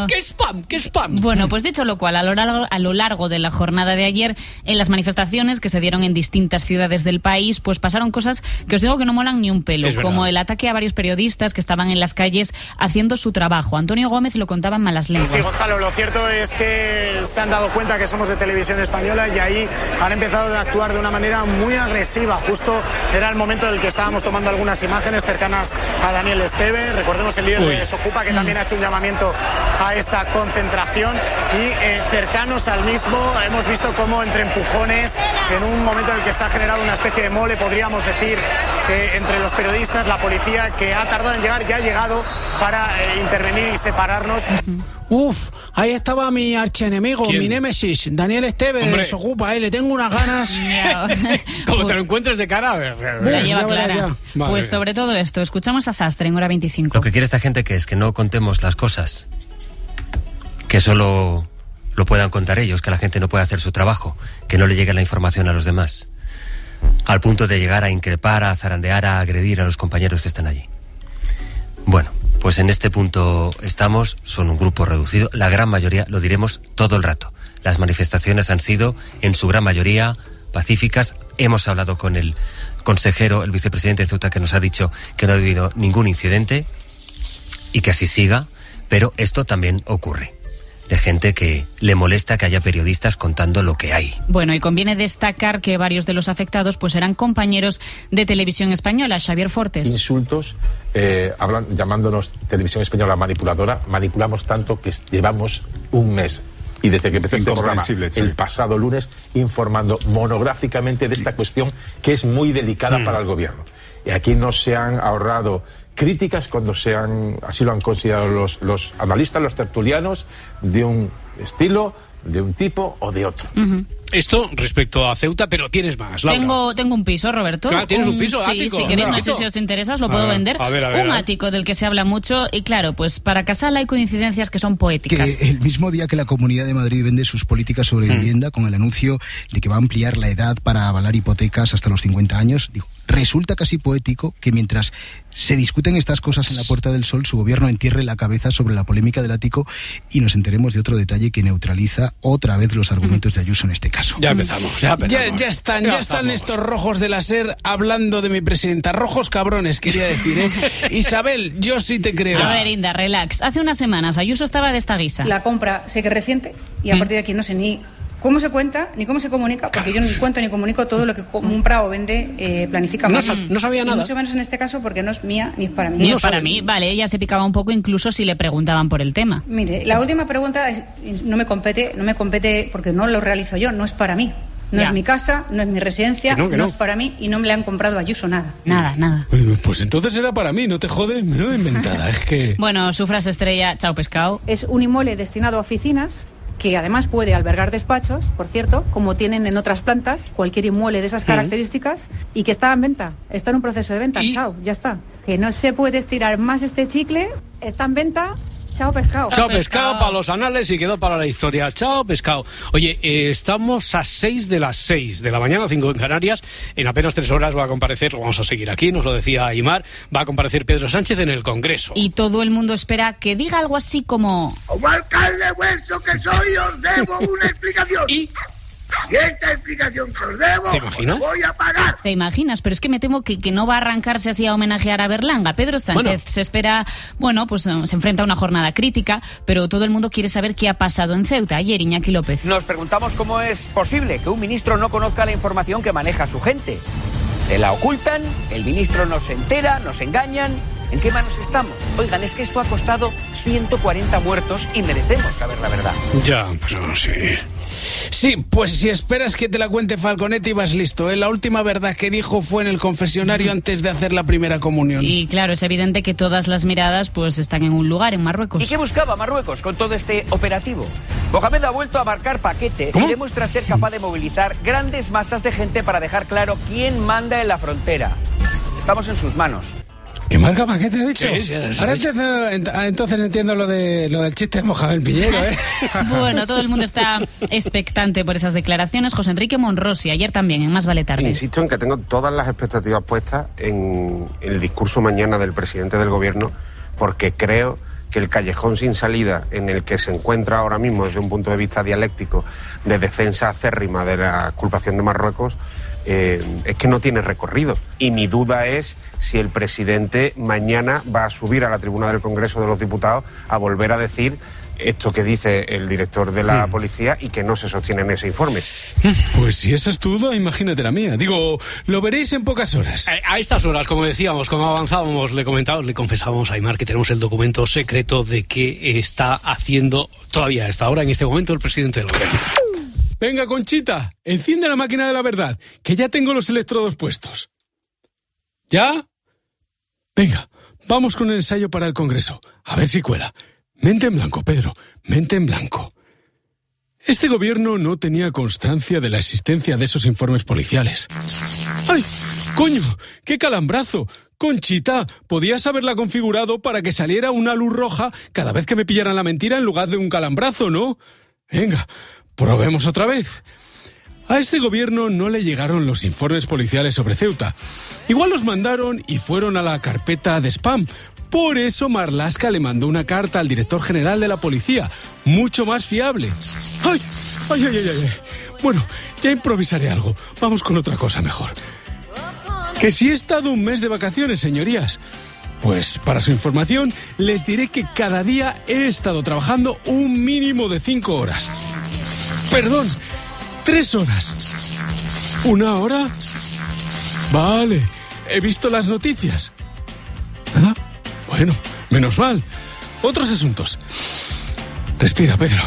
spam? Bueno, pues dicho lo cual, a lo largo de la jornada de ayer, en las manifestaciones que se dieron en distintas ciudades del país, pues pasaron cosas que os digo que no molan ni un pelo, como el ataque a varios periodistas que estaban en las calles haciendo su trabajo. Antonio Gómez lo contaba en Malas Lenguas. Sí, Gonzalo, lo cierto es que se han dado cuenta que somos de Televisión Española y ahí han empezado a actuar de una manera muy agresiva. Justo era el momento en el que estábamos tomando algunas imágenes cercanas a Daniel Esteve. Recordemos el líder de Desocupa, que también ha hecho un llamamiento a esta concentración. concentración y cercanos al mismo hemos visto cómo entre empujones, en un momento en el que se ha generado una especie de mole, podríamos decir, entre los periodistas, la policía, que ha tardado en llegar, ya ha llegado para intervenir y separarnos. Uf, ahí estaba mi archienemigo, mi némesis, Daniel Esteves, desocupa, le tengo unas ganas. Como te lo encuentres de cara. La lleva clara. Pues sobre todo esto, escuchamos a Sastre en Hora 25. Lo que quiere esta gente que es que no contemos las cosas, que solo lo puedan contar ellos, que la gente no pueda hacer su trabajo, que no le llegue la información a los demás, al punto de llegar a increpar, a zarandear, a agredir a los compañeros que están allí. Bueno, pues en este punto estamos, son un grupo reducido, la gran mayoría, lo diremos todo el rato. Las manifestaciones han sido, en su gran mayoría, pacíficas. Hemos hablado con el consejero, el vicepresidente de Ceuta, que nos ha dicho que no ha habido ningún incidente y que así siga, pero esto también ocurre. De gente que le molesta que haya periodistas contando lo que hay. Bueno, y conviene destacar que varios de los afectados pues eran compañeros de Televisión Española. Xavier Fortes. Insultos, llamándonos Televisión Española manipuladora. Manipulamos tanto que llevamos un mes, y desde que empezó el programa el pasado lunes, informando monográficamente de esta cuestión que es muy delicada para el gobierno. Y aquí no se han ahorrado críticas cuando así lo han considerado los analistas, los tertulianos, de un estilo, de un tipo o de otro. Esto respecto a Ceuta, pero tienes más, Laura. Tengo un piso, Roberto. Claro, ¿tienes un piso ático? Sí, si queréis, no sé si os interesa, os lo puedo vender. A ver, un ático del que se habla mucho, y claro, pues para Casal hay coincidencias que son poéticas. Que el mismo día que la Comunidad de Madrid vende sus políticas sobre vivienda, con el anuncio de que va a ampliar la edad para avalar hipotecas hasta los 50 años, digo, resulta casi poético que mientras se discuten estas cosas en la Puerta del Sol, su gobierno entierre la cabeza sobre la polémica del ático y nos enteremos de otro detalle que neutraliza otra vez los argumentos de Ayuso en este caso. Ya empezamos. Ya están estos rojos de la SER hablando de mi presidenta. Rojos cabrones, quería decir, ¿eh? Isabel, yo sí te creo. A ver, Inda, relax. Hace unas semanas Ayuso estaba de esta guisa. La compra sé que es reciente y a partir de aquí no sé ni cómo se cuenta ni cómo se comunica, porque yo ni cuento ni comunico todo lo que compra o vende, planifica. No sabía nada. Y mucho menos en este caso porque no es mía ni es para mí. Ni es para mí, vale, ella se picaba un poco incluso si le preguntaban por el tema. Mire, la última pregunta no me compete porque no lo realizo yo, no es para mí. No es mi casa, no es mi residencia, no es para mí y no me le han comprado a Ayuso nada. Nada. Pues entonces era para mí, no te jodes, menuda inventada, es que... Bueno, su frase estrella, chao pescado. Es un inmueble destinado a oficinas que además puede albergar despachos, por cierto, como tienen en otras plantas, cualquier inmueble de esas características, y que está en venta, está en un proceso de venta, chao, ya está. Que no se puede estirar más este chicle, está en venta. Chao pescado. Chao pescado para los anales y quedó para la historia. Chao pescado. Oye, estamos a 6 de las 6 de la mañana, 5 en Canarias. En apenas 3 horas va a comparecer, vamos a seguir aquí, nos lo decía Aymar, va a comparecer Pedro Sánchez en el Congreso. Y todo el mundo espera que diga algo así como... Como alcalde vuestro que soy, os debo una explicación. Y esta explicación que os debo, ¿te imaginas? Os voy a pagar. ¿Te imaginas? Pero es que me temo que no va a arrancarse así a homenajear a Berlanga. Pedro Sánchez se espera, pues se enfrenta a una jornada crítica, pero todo el mundo quiere saber qué ha pasado en Ceuta. Ayer Iñaki López. Nos preguntamos cómo es posible que un ministro no conozca la información que maneja su gente. Se la ocultan, el ministro no se entera, nos engañan. ¿En qué manos estamos? Oigan, es que esto ha costado 140 muertos y merecemos saber la verdad. Ya, pero sí. Sí, pues si esperas que te la cuente Falconetti vas listo, ¿eh? La última verdad que dijo fue en el confesionario antes de hacer la primera comunión. Y claro, es evidente que todas las miradas pues están en un lugar, en Marruecos. ¿Y qué buscaba Marruecos con todo este operativo? Mohamed ha vuelto a marcar paquete y demuestra ser capaz de movilizar grandes masas de gente para dejar claro quién manda en la frontera. Estamos en sus manos. ¿Qué marca paquete ha dicho? Sí, ahora entonces entiendo lo del chiste de Mohamed Piñero, ¿eh? Bueno, todo el mundo está expectante por esas declaraciones. José Enrique Monrosi, ayer también, en Más Vale Tarde. Insisto en que tengo todas las expectativas puestas en el discurso mañana del presidente del gobierno, porque creo que el callejón sin salida en el que se encuentra ahora mismo desde un punto de vista dialéctico de defensa acérrima de la culpación de Marruecos es que no tiene recorrido. Y mi duda es si el presidente mañana va a subir a la tribuna del Congreso de los Diputados a volver a decir esto que dice el director de la policía y que no se sostiene en ese informe. Pues si esa es tu duda, imagínate la mía. Digo, lo veréis en pocas horas. A estas horas, como decíamos, como avanzábamos, le confesábamos a Aimar que tenemos el documento secreto de que está haciendo todavía a esta hora, en este momento, el presidente del gobierno. Venga, Conchita, enciende la máquina de la verdad, que ya tengo los electrodos puestos. ¿Ya? Venga, vamos con el ensayo para el Congreso. A ver si cuela. Mente en blanco, Pedro, mente en blanco. Este gobierno no tenía constancia de la existencia de esos informes policiales. ¡Ay, coño! ¡Qué calambrazo! Conchita, podías haberla configurado para que saliera una luz roja cada vez que me pillaran la mentira en lugar de un calambrazo, ¿no? Venga, probemos otra vez. A este gobierno no le llegaron los informes policiales sobre Ceuta. Igual los mandaron y fueron a la carpeta de spam. Por eso Marlaska le mandó una carta al director general de la policía, mucho más fiable. ¡Ay! ¡Ay, ay, ay, ay! Bueno, ya improvisaré algo. Vamos con otra cosa mejor. Que si he estado un mes de vacaciones, señorías. Pues, para su información, les diré que cada día he estado trabajando un mínimo de 5 horas. Perdón, 3 horas. ¿1 hora? Vale, he visto las noticias. ¿Ah? Bueno, menos mal. Otros asuntos. Respira, Pedro.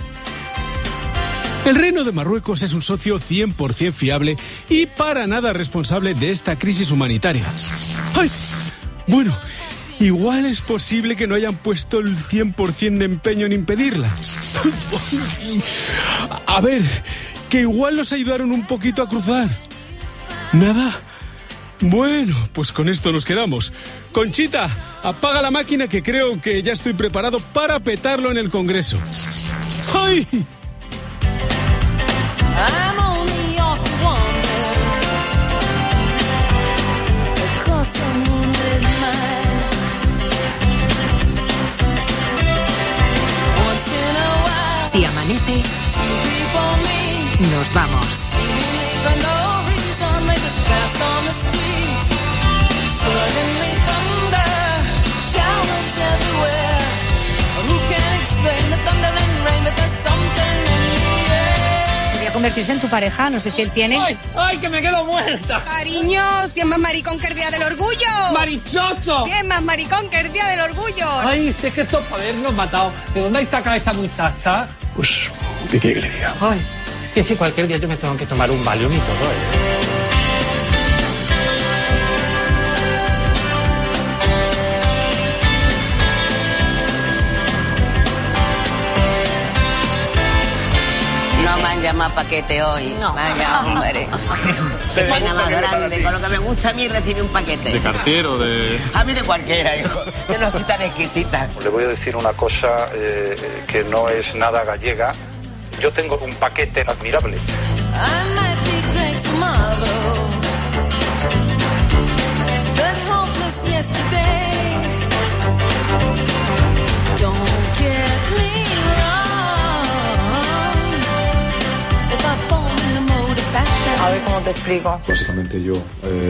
El Reino de Marruecos es un socio 100% fiable y para nada responsable de esta crisis humanitaria. ¡Ay! Bueno, igual es posible que no hayan puesto el 100% de empeño en impedirla. A ver, que igual los ayudaron un poquito a cruzar. ¿Nada? Bueno, pues con esto nos quedamos. Conchita, apaga la máquina que creo que ya estoy preparado para petarlo en el Congreso. ¡Ay! Si amanece, nos vamos. Podría convertirse en tu pareja, no sé si él tiene. ¡Ay, ay, que me quedo muerta! Cariño, si es más maricón que el día del orgullo. ¡Marichocho! Si es más maricón que el día del orgullo. Ay, si es que esto es para habernos matado. ¿De dónde hay sacado a esta muchacha? Pues, ¿qué quiere que le diga? Ay, si es que cualquier día yo me tengo que tomar un Valium y todo, Más paquete hoy. No. Vaya, hombre. Qué pena más grande. Con lo que me gusta a mí recibir un paquete. ¿De cartero? A mí de cualquiera, hijo. Yo no soy tan exquisita. Le voy a decir una cosa que no es nada gallega. Yo tengo un paquete admirable. A ver cómo te explico. Básicamente yo,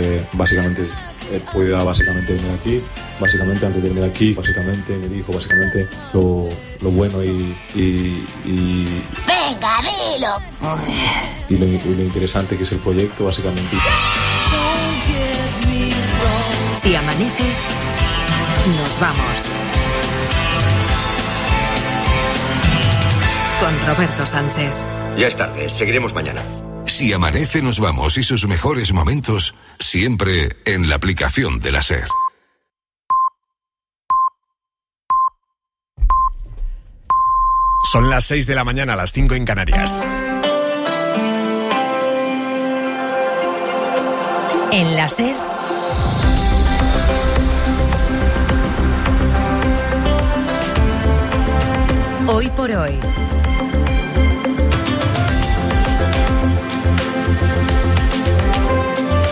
pueda básicamente venir aquí, básicamente antes de venir aquí, básicamente me dijo básicamente lo bueno y ¡venga, dilo! Y lo interesante que es el proyecto, básicamente. Si amanece, nos vamos. Con Roberto Sánchez. Ya es tarde, seguiremos mañana. Si amanece, nos vamos y sus mejores momentos siempre en la aplicación de la SER. Son las 6 de la mañana, las 5 en Canarias. En la SER. Hoy por hoy.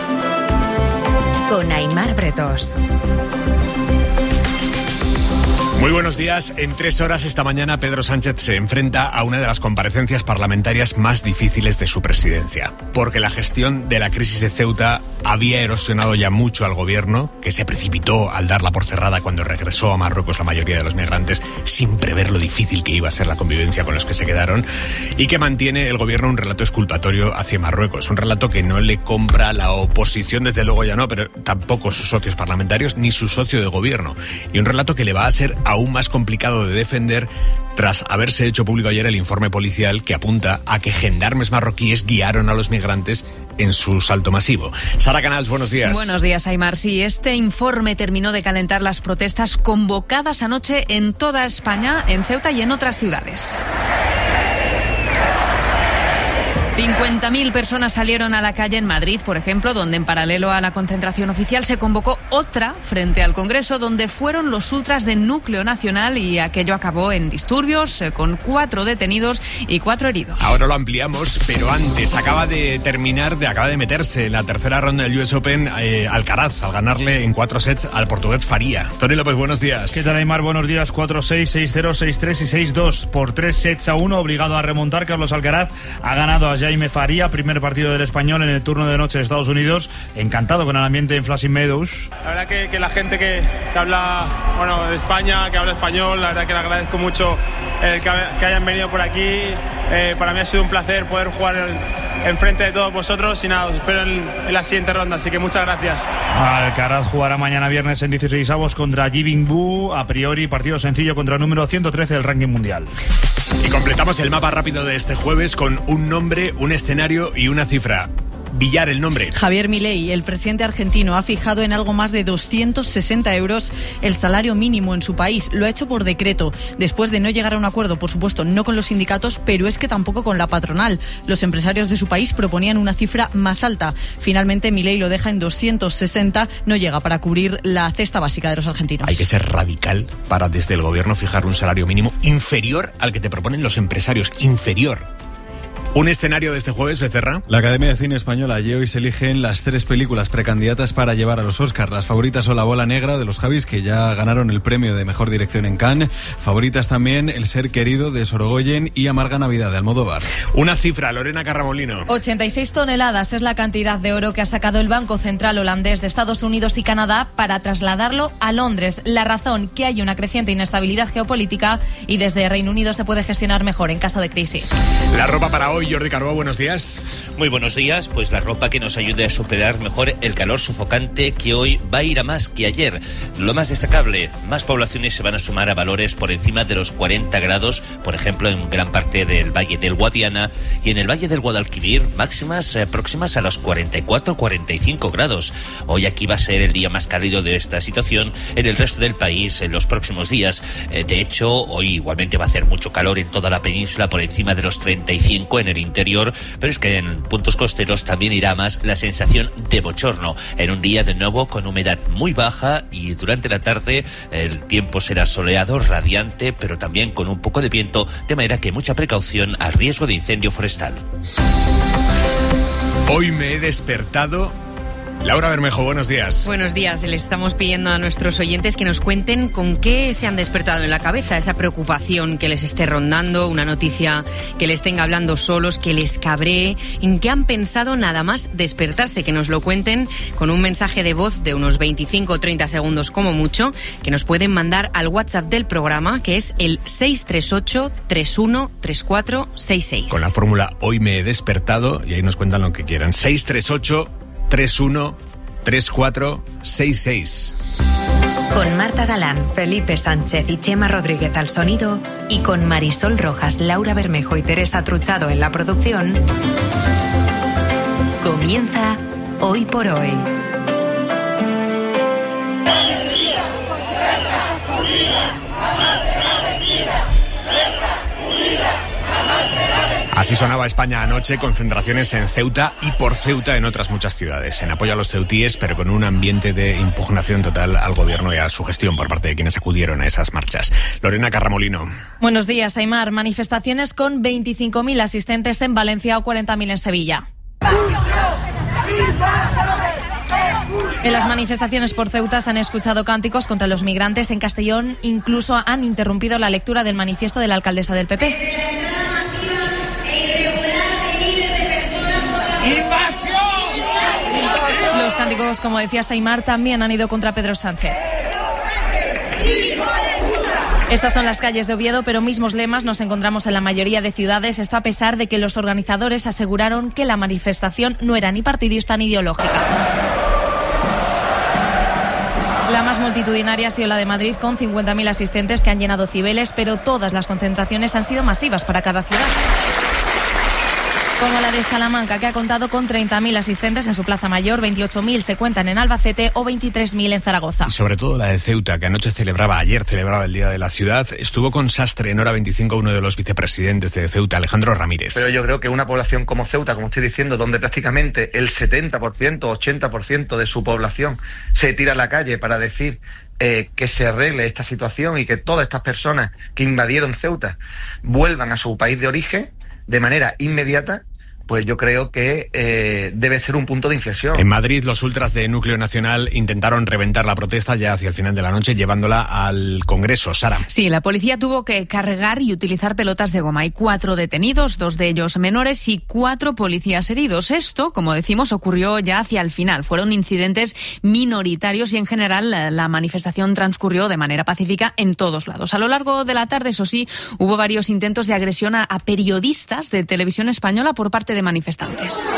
Con Aimar Bretos. Muy buenos días. En 3 horas esta mañana Pedro Sánchez se enfrenta a una de las comparecencias parlamentarias más difíciles de su presidencia, porque la gestión de la crisis de Ceuta había erosionado ya mucho al gobierno, que se precipitó al darla por cerrada cuando regresó a Marruecos la mayoría de los migrantes, sin prever lo difícil que iba a ser la convivencia con los que se quedaron, y que mantiene el gobierno un relato exculpatorio hacia Marruecos, un relato que no le compra la oposición, desde luego ya no, pero tampoco sus socios parlamentarios ni su socio de gobierno, y un relato que le va a ser aún más complicado de defender tras haberse hecho público ayer el informe policial que apunta a que gendarmes marroquíes guiaron a los migrantes en su salto masivo. Sara Canals, buenos días. Buenos días, Aimar. Sí, este informe terminó de calentar las protestas convocadas anoche en toda España, en Ceuta y en otras ciudades. 50.000 personas salieron a la calle en Madrid, por ejemplo, donde en paralelo a la concentración oficial se convocó otra frente al Congreso, donde fueron los ultras del Núcleo Nacional y aquello acabó en disturbios con 4 detenidos y 4 heridos. Ahora lo ampliamos, pero antes acaba de meterse en la tercera ronda del US Open Alcaraz, al ganarle en 4 sets al portugués Faría. Tony López, buenos días. ¿Qué tal, Aimar? Buenos días. 4-6, 6-0, 6-3 y 6-2 por 3-1, obligado a remontar. Carlos Alcaraz ha ganado a Jaime Faría, primer partido del español en el turno de noche de Estados Unidos. Encantado con el ambiente en Flushing Meadows. La verdad que la gente que habla de España, que habla español, la verdad que le agradezco mucho que hayan venido por aquí. Para mí ha sido un placer poder jugar enfrente de todos vosotros y nada, os espero en la siguiente ronda, así que muchas gracias. Alcaraz jugará mañana viernes en 16avos contra Ji Bingbu, a priori partido sencillo contra el número 113 del ranking mundial. Y completamos el mapa rápido de este jueves con un nombre, un escenario y una cifra. Villar, el nombre. Javier Milei, el presidente argentino, ha fijado en algo más de 260 euros el salario mínimo en su país. Lo ha hecho por decreto, después de no llegar a un acuerdo, por supuesto, no con los sindicatos, pero es que tampoco con la patronal. Los empresarios de su país proponían una cifra más alta. Finalmente, Milei lo deja en 260, no llega para cubrir la cesta básica de los argentinos. Hay que ser radical para desde el gobierno fijar un salario mínimo inferior al que te proponen los empresarios. Inferior. Un escenario de este jueves, Becerra. La Academia de Cine Española y hoy se eligen las 3 películas precandidatas para llevar a los Oscars. Las favoritas son La Bola Negra de los Javis, que ya ganaron el premio de Mejor Dirección en Cannes. Favoritas también El Ser Querido de Sorogoyen y Amarga Navidad de Almodóvar. Una cifra, Lorena Carramolino. 86 toneladas es la cantidad de oro que ha sacado el Banco Central holandés de Estados Unidos y Canadá para trasladarlo a Londres. La razón, que hay una creciente inestabilidad geopolítica y desde Reino Unido se puede gestionar mejor en caso de crisis. La ropa para hoy, Jordi Carbó, buenos días. Muy buenos días, pues la ropa que nos ayude a superar mejor el calor sofocante que hoy va a ir a más que ayer. Lo más destacable, más poblaciones se van a sumar a valores por encima de los 40 grados, por ejemplo en gran parte del Valle del Guadiana y en el Valle del Guadalquivir, máximas próximas a los 44-45 grados. Hoy aquí va a ser el día más cálido de esta situación en el resto del país en los próximos días. De hecho, hoy igualmente va a hacer mucho calor en toda la península, por encima de los 35 en el interior, pero es que en puntos costeros también irá más la sensación de bochorno. En un día de nuevo con humedad muy baja y durante la tarde el tiempo será soleado, radiante, pero también con un poco de viento, de manera que mucha precaución al riesgo de incendio forestal. Hoy me he despertado. Laura Bermejo, buenos días. Buenos días. Le estamos pidiendo a nuestros oyentes que nos cuenten con qué se han despertado en la cabeza, esa preocupación que les esté rondando, una noticia que les tenga hablando solos, que les cabree, en qué han pensado nada más despertarse, que nos lo cuenten con un mensaje de voz de unos 25 o 30 segundos como mucho, que nos pueden mandar al WhatsApp del programa, que es el 638-313466. Con la fórmula Hoy me he despertado, y ahí nos cuentan lo que quieran. 638-313466. Con Marta Galán, Felipe Sánchez y Chema Rodríguez al sonido y con Marisol Rojas, Laura Bermejo y Teresa Truchado en la producción, comienza Hoy por Hoy. Así sonaba España anoche, concentraciones en Ceuta y por Ceuta en otras muchas ciudades, en apoyo a los ceutíes, pero con un ambiente de impugnación total al gobierno y a su gestión por parte de quienes acudieron a esas marchas. Lorena Carramolino. Buenos días, Aimar. Manifestaciones con 25.000 asistentes en Valencia o 40.000 en Sevilla. En las manifestaciones por Ceuta se han escuchado cánticos contra los migrantes. En Castellón incluso han interrumpido la lectura del manifiesto de la alcaldesa del PP. Los cánticos, como decía Saimar, también han ido contra Pedro Sánchez. Estas son las calles de Oviedo, pero mismos lemas nos encontramos en la mayoría de ciudades. Esto a pesar de que los organizadores aseguraron que la manifestación no era ni partidista ni ideológica. La más multitudinaria ha sido la de Madrid, con 50.000 asistentes que han llenado Cibeles, pero todas las concentraciones han sido masivas para cada ciudad. Como la de Salamanca, que ha contado con 30.000 asistentes en su Plaza Mayor, 28.000 se cuentan en Albacete o 23.000 en Zaragoza. Y sobre todo la de Ceuta, que ayer celebraba el Día de la Ciudad. Estuvo con Sastre en Hora 25 uno de los vicepresidentes de Ceuta, Alejandro Ramírez. Pero yo creo que una población como Ceuta, como estoy diciendo, donde prácticamente el 70%, 80% de su población se tira a la calle para decir que se arregle esta situación y que todas estas personas que invadieron Ceuta vuelvan a su país de origen de manera inmediata, pues yo creo que debe ser un punto de inflexión. En Madrid, los ultras de Núcleo Nacional intentaron reventar la protesta ya hacia el final de la noche, llevándola al Congreso. Sara. Sí, la policía tuvo que cargar y utilizar pelotas de goma. Hay 4 detenidos, 2 de ellos menores y 4 policías heridos. Esto, como decimos, ocurrió ya hacia el final. Fueron incidentes minoritarios y en general la manifestación transcurrió de manera pacífica en todos lados. A lo largo de la tarde, eso sí, hubo varios intentos de agresión a periodistas de Televisión Española por parte de manifestantes.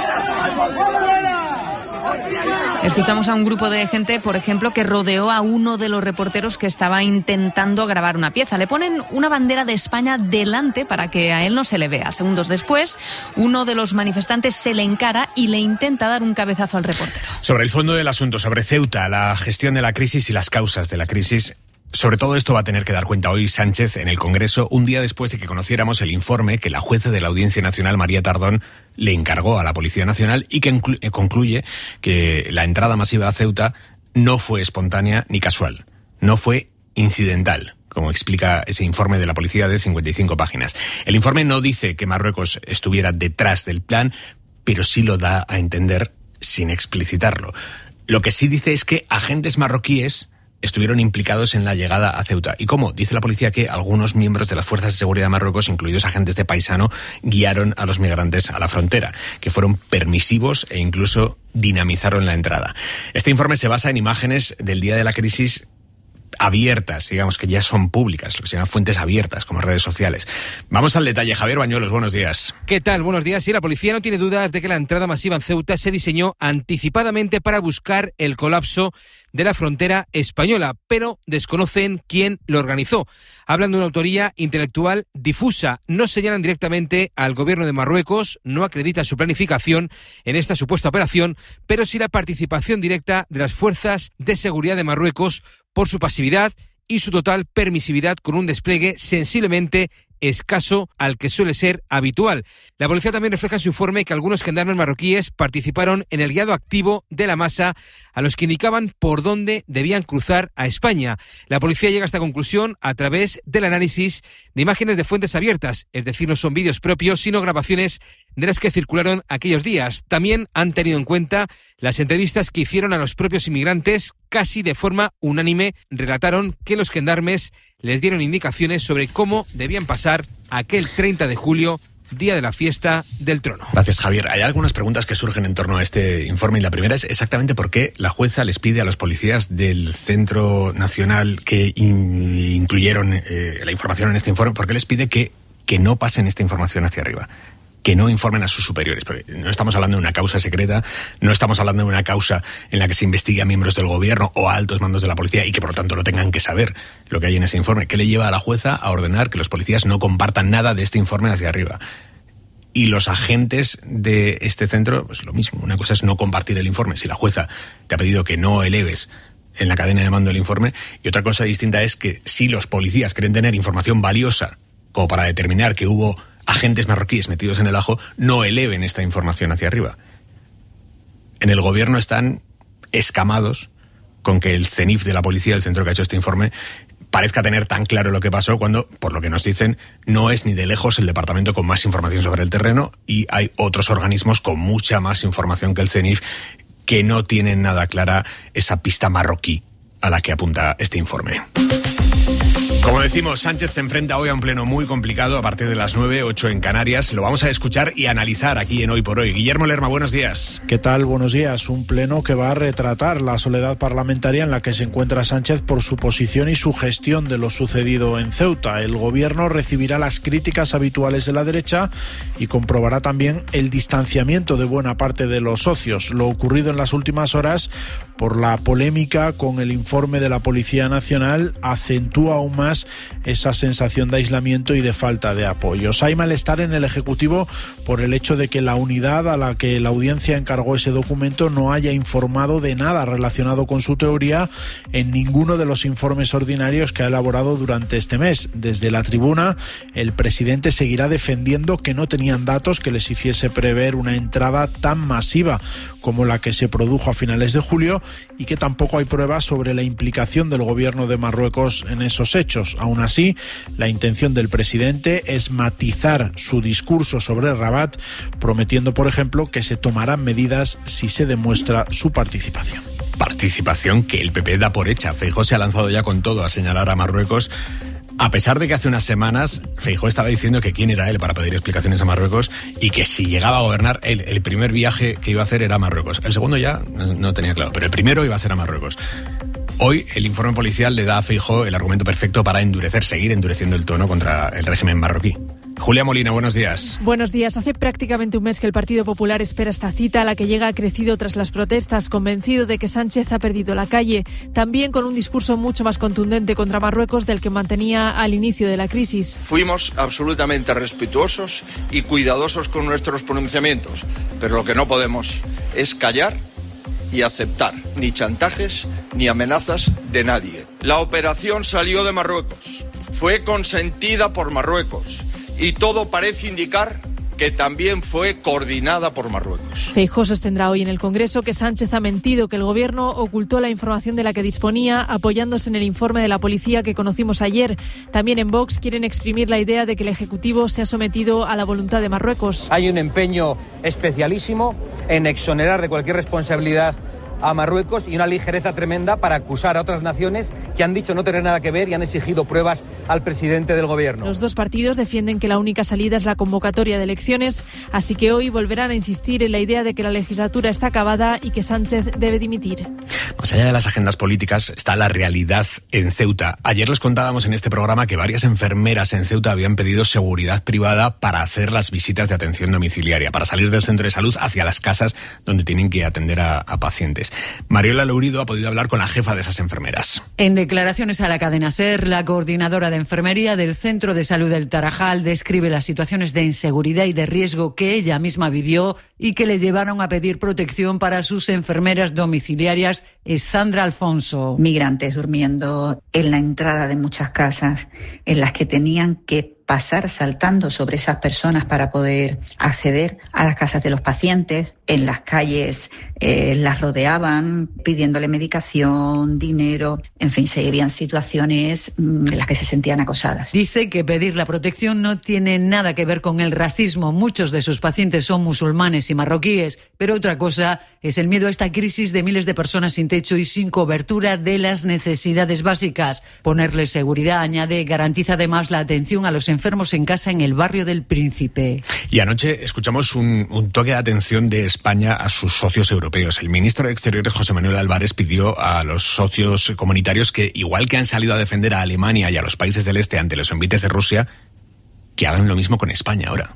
Escuchamos a un grupo de gente, por ejemplo, que rodeó a uno de los reporteros que estaba intentando grabar una pieza. Le ponen una bandera de España delante para que a él no se le vea. Segundos después, uno de los manifestantes se le encara y le intenta dar un cabezazo al reportero. Sobre el fondo del asunto, sobre Ceuta, la gestión de la crisis y las causas de la crisis, sobre todo esto va a tener que dar cuenta hoy Sánchez en el Congreso, un día después de que conociéramos el informe que la jueza de la Audiencia Nacional, María Tardón, le encargó a la Policía Nacional y que concluye que la entrada masiva a Ceuta no fue espontánea ni casual, no fue incidental, como explica ese informe de la policía de 55 páginas. El informe no dice que Marruecos estuviera detrás del plan, pero sí lo da a entender sin explicitarlo. Lo que sí dice es que agentes marroquíes estuvieron implicados en la llegada a Ceuta. ¿Y cómo? Dice la policía que algunos miembros de las fuerzas de seguridad de Marruecos, incluidos agentes de paisano, guiaron a los migrantes a la frontera, que fueron permisivos e incluso dinamizaron la entrada. Este informe se basa en imágenes del día de la crisis abiertas, digamos que ya son públicas, lo que se llaman fuentes abiertas, como redes sociales. Vamos al detalle. Javier Bañuelos, buenos días. ¿Qué tal? Buenos días. Sí, la policía no tiene dudas de que la entrada masiva en Ceuta se diseñó anticipadamente para buscar el colapso de la frontera española, pero desconocen quién lo organizó. Hablan de una autoría intelectual difusa. No señalan directamente al gobierno de Marruecos, no acreditan su planificación en esta supuesta operación, pero sí la participación directa de las fuerzas de seguridad de Marruecos por su pasividad y su total permisividad, con un despliegue sensiblemente escaso al que suele ser habitual. La policía también refleja en su informe que algunos gendarmes marroquíes participaron en el guiado activo de la masa a los que indicaban por dónde debían cruzar a España. La policía llega a esta conclusión a través del análisis de imágenes de fuentes abiertas, es decir, no son vídeos propios, sino grabaciones de las que circularon aquellos días. También han tenido en cuenta las entrevistas que hicieron a los propios inmigrantes. Casi de forma unánime relataron que los gendarmes les dieron indicaciones sobre cómo debían pasar aquel 30 de julio, día de la fiesta del trono. Gracias, Javier. Hay algunas preguntas que surgen en torno a este informe y la primera es exactamente por qué la jueza les pide a los policías del Centro Nacional que incluyeron la información en este informe, por qué les pide que no pasen esta información hacia arriba, que no informen a sus superiores. Porque no estamos hablando de una causa secreta, no estamos hablando de una causa en la que se investigue a miembros del gobierno o a altos mandos de la policía y que por lo tanto no tengan que saber lo que hay en ese informe. ¿Qué le lleva a la jueza a ordenar que los policías no compartan nada de este informe hacia arriba? Y los agentes de este centro, pues lo mismo. Una cosa es no compartir el informe. Si la jueza te ha pedido que no eleves en la cadena de mando el informe, y otra cosa distinta es que si los policías quieren tener información valiosa como para determinar que hubo agentes marroquíes metidos en el ajo, no eleven esta información hacia arriba. En el gobierno están escamados con que el CENIF de la policía, el centro que ha hecho este informe, parezca tener tan claro lo que pasó cuando, por lo que nos dicen, no es ni de lejos el departamento con más información sobre el terreno y hay otros organismos con mucha más información que el CENIF que no tienen nada clara esa pista marroquí a la que apunta este informe. Como decimos, Sánchez se enfrenta hoy a un pleno muy complicado a partir de las 9, 8 en Canarias. Lo vamos a escuchar y analizar aquí en Hoy por Hoy. Guillermo Lerma, buenos días. ¿Qué tal? Buenos días. Un pleno que va a retratar la soledad parlamentaria en la que se encuentra Sánchez por su posición y su gestión de lo sucedido en Ceuta. El gobierno recibirá las críticas habituales de la derecha y comprobará también el distanciamiento de buena parte de los socios. Lo ocurrido en las últimas horas por la polémica con el informe de la Policía Nacional acentúa aún más esa sensación de aislamiento y de falta de apoyos. Hay malestar en el Ejecutivo por el hecho de que la unidad a la que la audiencia encargó ese documento no haya informado de nada relacionado con su teoría en ninguno de los informes ordinarios que ha elaborado durante este mes. Desde la tribuna, el presidente seguirá defendiendo que no tenían datos que les hiciese prever una entrada tan masiva como la que se produjo a finales de julio y que tampoco hay pruebas sobre la implicación del gobierno de Marruecos en esos hechos. Aún así, la intención del presidente es matizar su discurso sobre Rabat, prometiendo, por ejemplo, que se tomarán medidas si se demuestra su participación. Participación que el PP da por hecha. Feijóo se ha lanzado ya con todo a señalar a Marruecos, a pesar de que hace unas semanas Feijóo estaba diciendo que quién era él para pedir explicaciones a Marruecos y que si llegaba a gobernar, el primer viaje que iba a hacer era a Marruecos. El segundo ya no tenía claro, pero el primero iba a ser a Marruecos. Hoy el informe policial le da a Feijóo el argumento perfecto para seguir endureciendo el tono contra el régimen marroquí. Julia Molina, buenos días. Buenos días. Hace prácticamente un mes que el Partido Popular espera esta cita, a la que llega crecido tras las protestas, convencido de que Sánchez ha perdido la calle, también con un discurso mucho más contundente contra Marruecos del que mantenía al inicio de la crisis. Fuimos absolutamente respetuosos y cuidadosos con nuestros pronunciamientos, pero lo que no podemos es callar y aceptar ni chantajes ni amenazas de nadie. La operación salió de Marruecos, fue consentida por Marruecos y todo parece indicar que también fue coordinada por Marruecos. Feijóo sostendrá hoy en el Congreso que Sánchez ha mentido, que el Gobierno ocultó la información de la que disponía, apoyándose en el informe de la policía que conocimos ayer. También en Vox quieren exprimir la idea de que el Ejecutivo se ha sometido a la voluntad de Marruecos. Hay un empeño especialísimo en exonerar de cualquier responsabilidad a Marruecos y una ligereza tremenda para acusar a otras naciones que han dicho no tener nada que ver y han exigido pruebas al presidente del gobierno. Los dos partidos defienden que la única salida es la convocatoria de elecciones, así que hoy volverán a insistir en la idea de que la legislatura está acabada y que Sánchez debe dimitir. Más allá de las agendas políticas está la realidad en Ceuta. Ayer les contábamos en este programa que varias enfermeras en Ceuta habían pedido seguridad privada para hacer las visitas de atención domiciliaria, para salir del centro de salud hacia las casas donde tienen que atender a pacientes. Mariola Lourido ha podido hablar con la jefa de esas enfermeras. En declaraciones a la cadena SER, la coordinadora de enfermería del Centro de Salud del Tarajal describe las situaciones de inseguridad y de riesgo que ella misma vivió y que le llevaron a pedir protección para sus enfermeras domiciliarias. Es Sandra Alfonso. Migrantes durmiendo en la entrada de muchas casas en las que tenían que pasar saltando sobre esas personas para poder acceder a las casas de los pacientes. En las calles las rodeaban pidiéndole medicación, dinero, en fin, se vivían situaciones en las que se sentían acosadas. Dice que pedir la protección no tiene nada que ver con el racismo. Muchos de sus pacientes son musulmanes y marroquíes, pero otra cosa es el miedo a esta crisis de miles de personas sin techo y sin cobertura de las necesidades básicas. Ponerles seguridad, añade, garantiza además la atención a los enfermos en casa en el barrio del Príncipe. Y anoche escuchamos un toque de atención de España a sus socios europeos. El ministro de Exteriores, José Manuel Álvarez, pidió a los socios comunitarios que, igual que han salido a defender a Alemania y a los países del este ante los envites de Rusia, que hagan lo mismo con España ahora.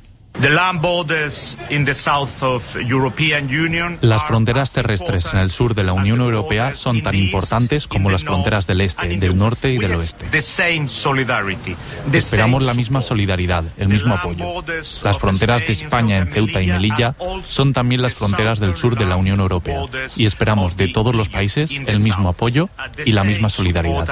Las fronteras terrestres en el sur de la Unión Europea son tan importantes como las fronteras del este, del norte y del oeste. Esperamos la misma solidaridad, el mismo apoyo. Las fronteras de España en Ceuta y Melilla son también las fronteras del sur de la Unión Europea y esperamos de todos los países el mismo apoyo y la misma solidaridad.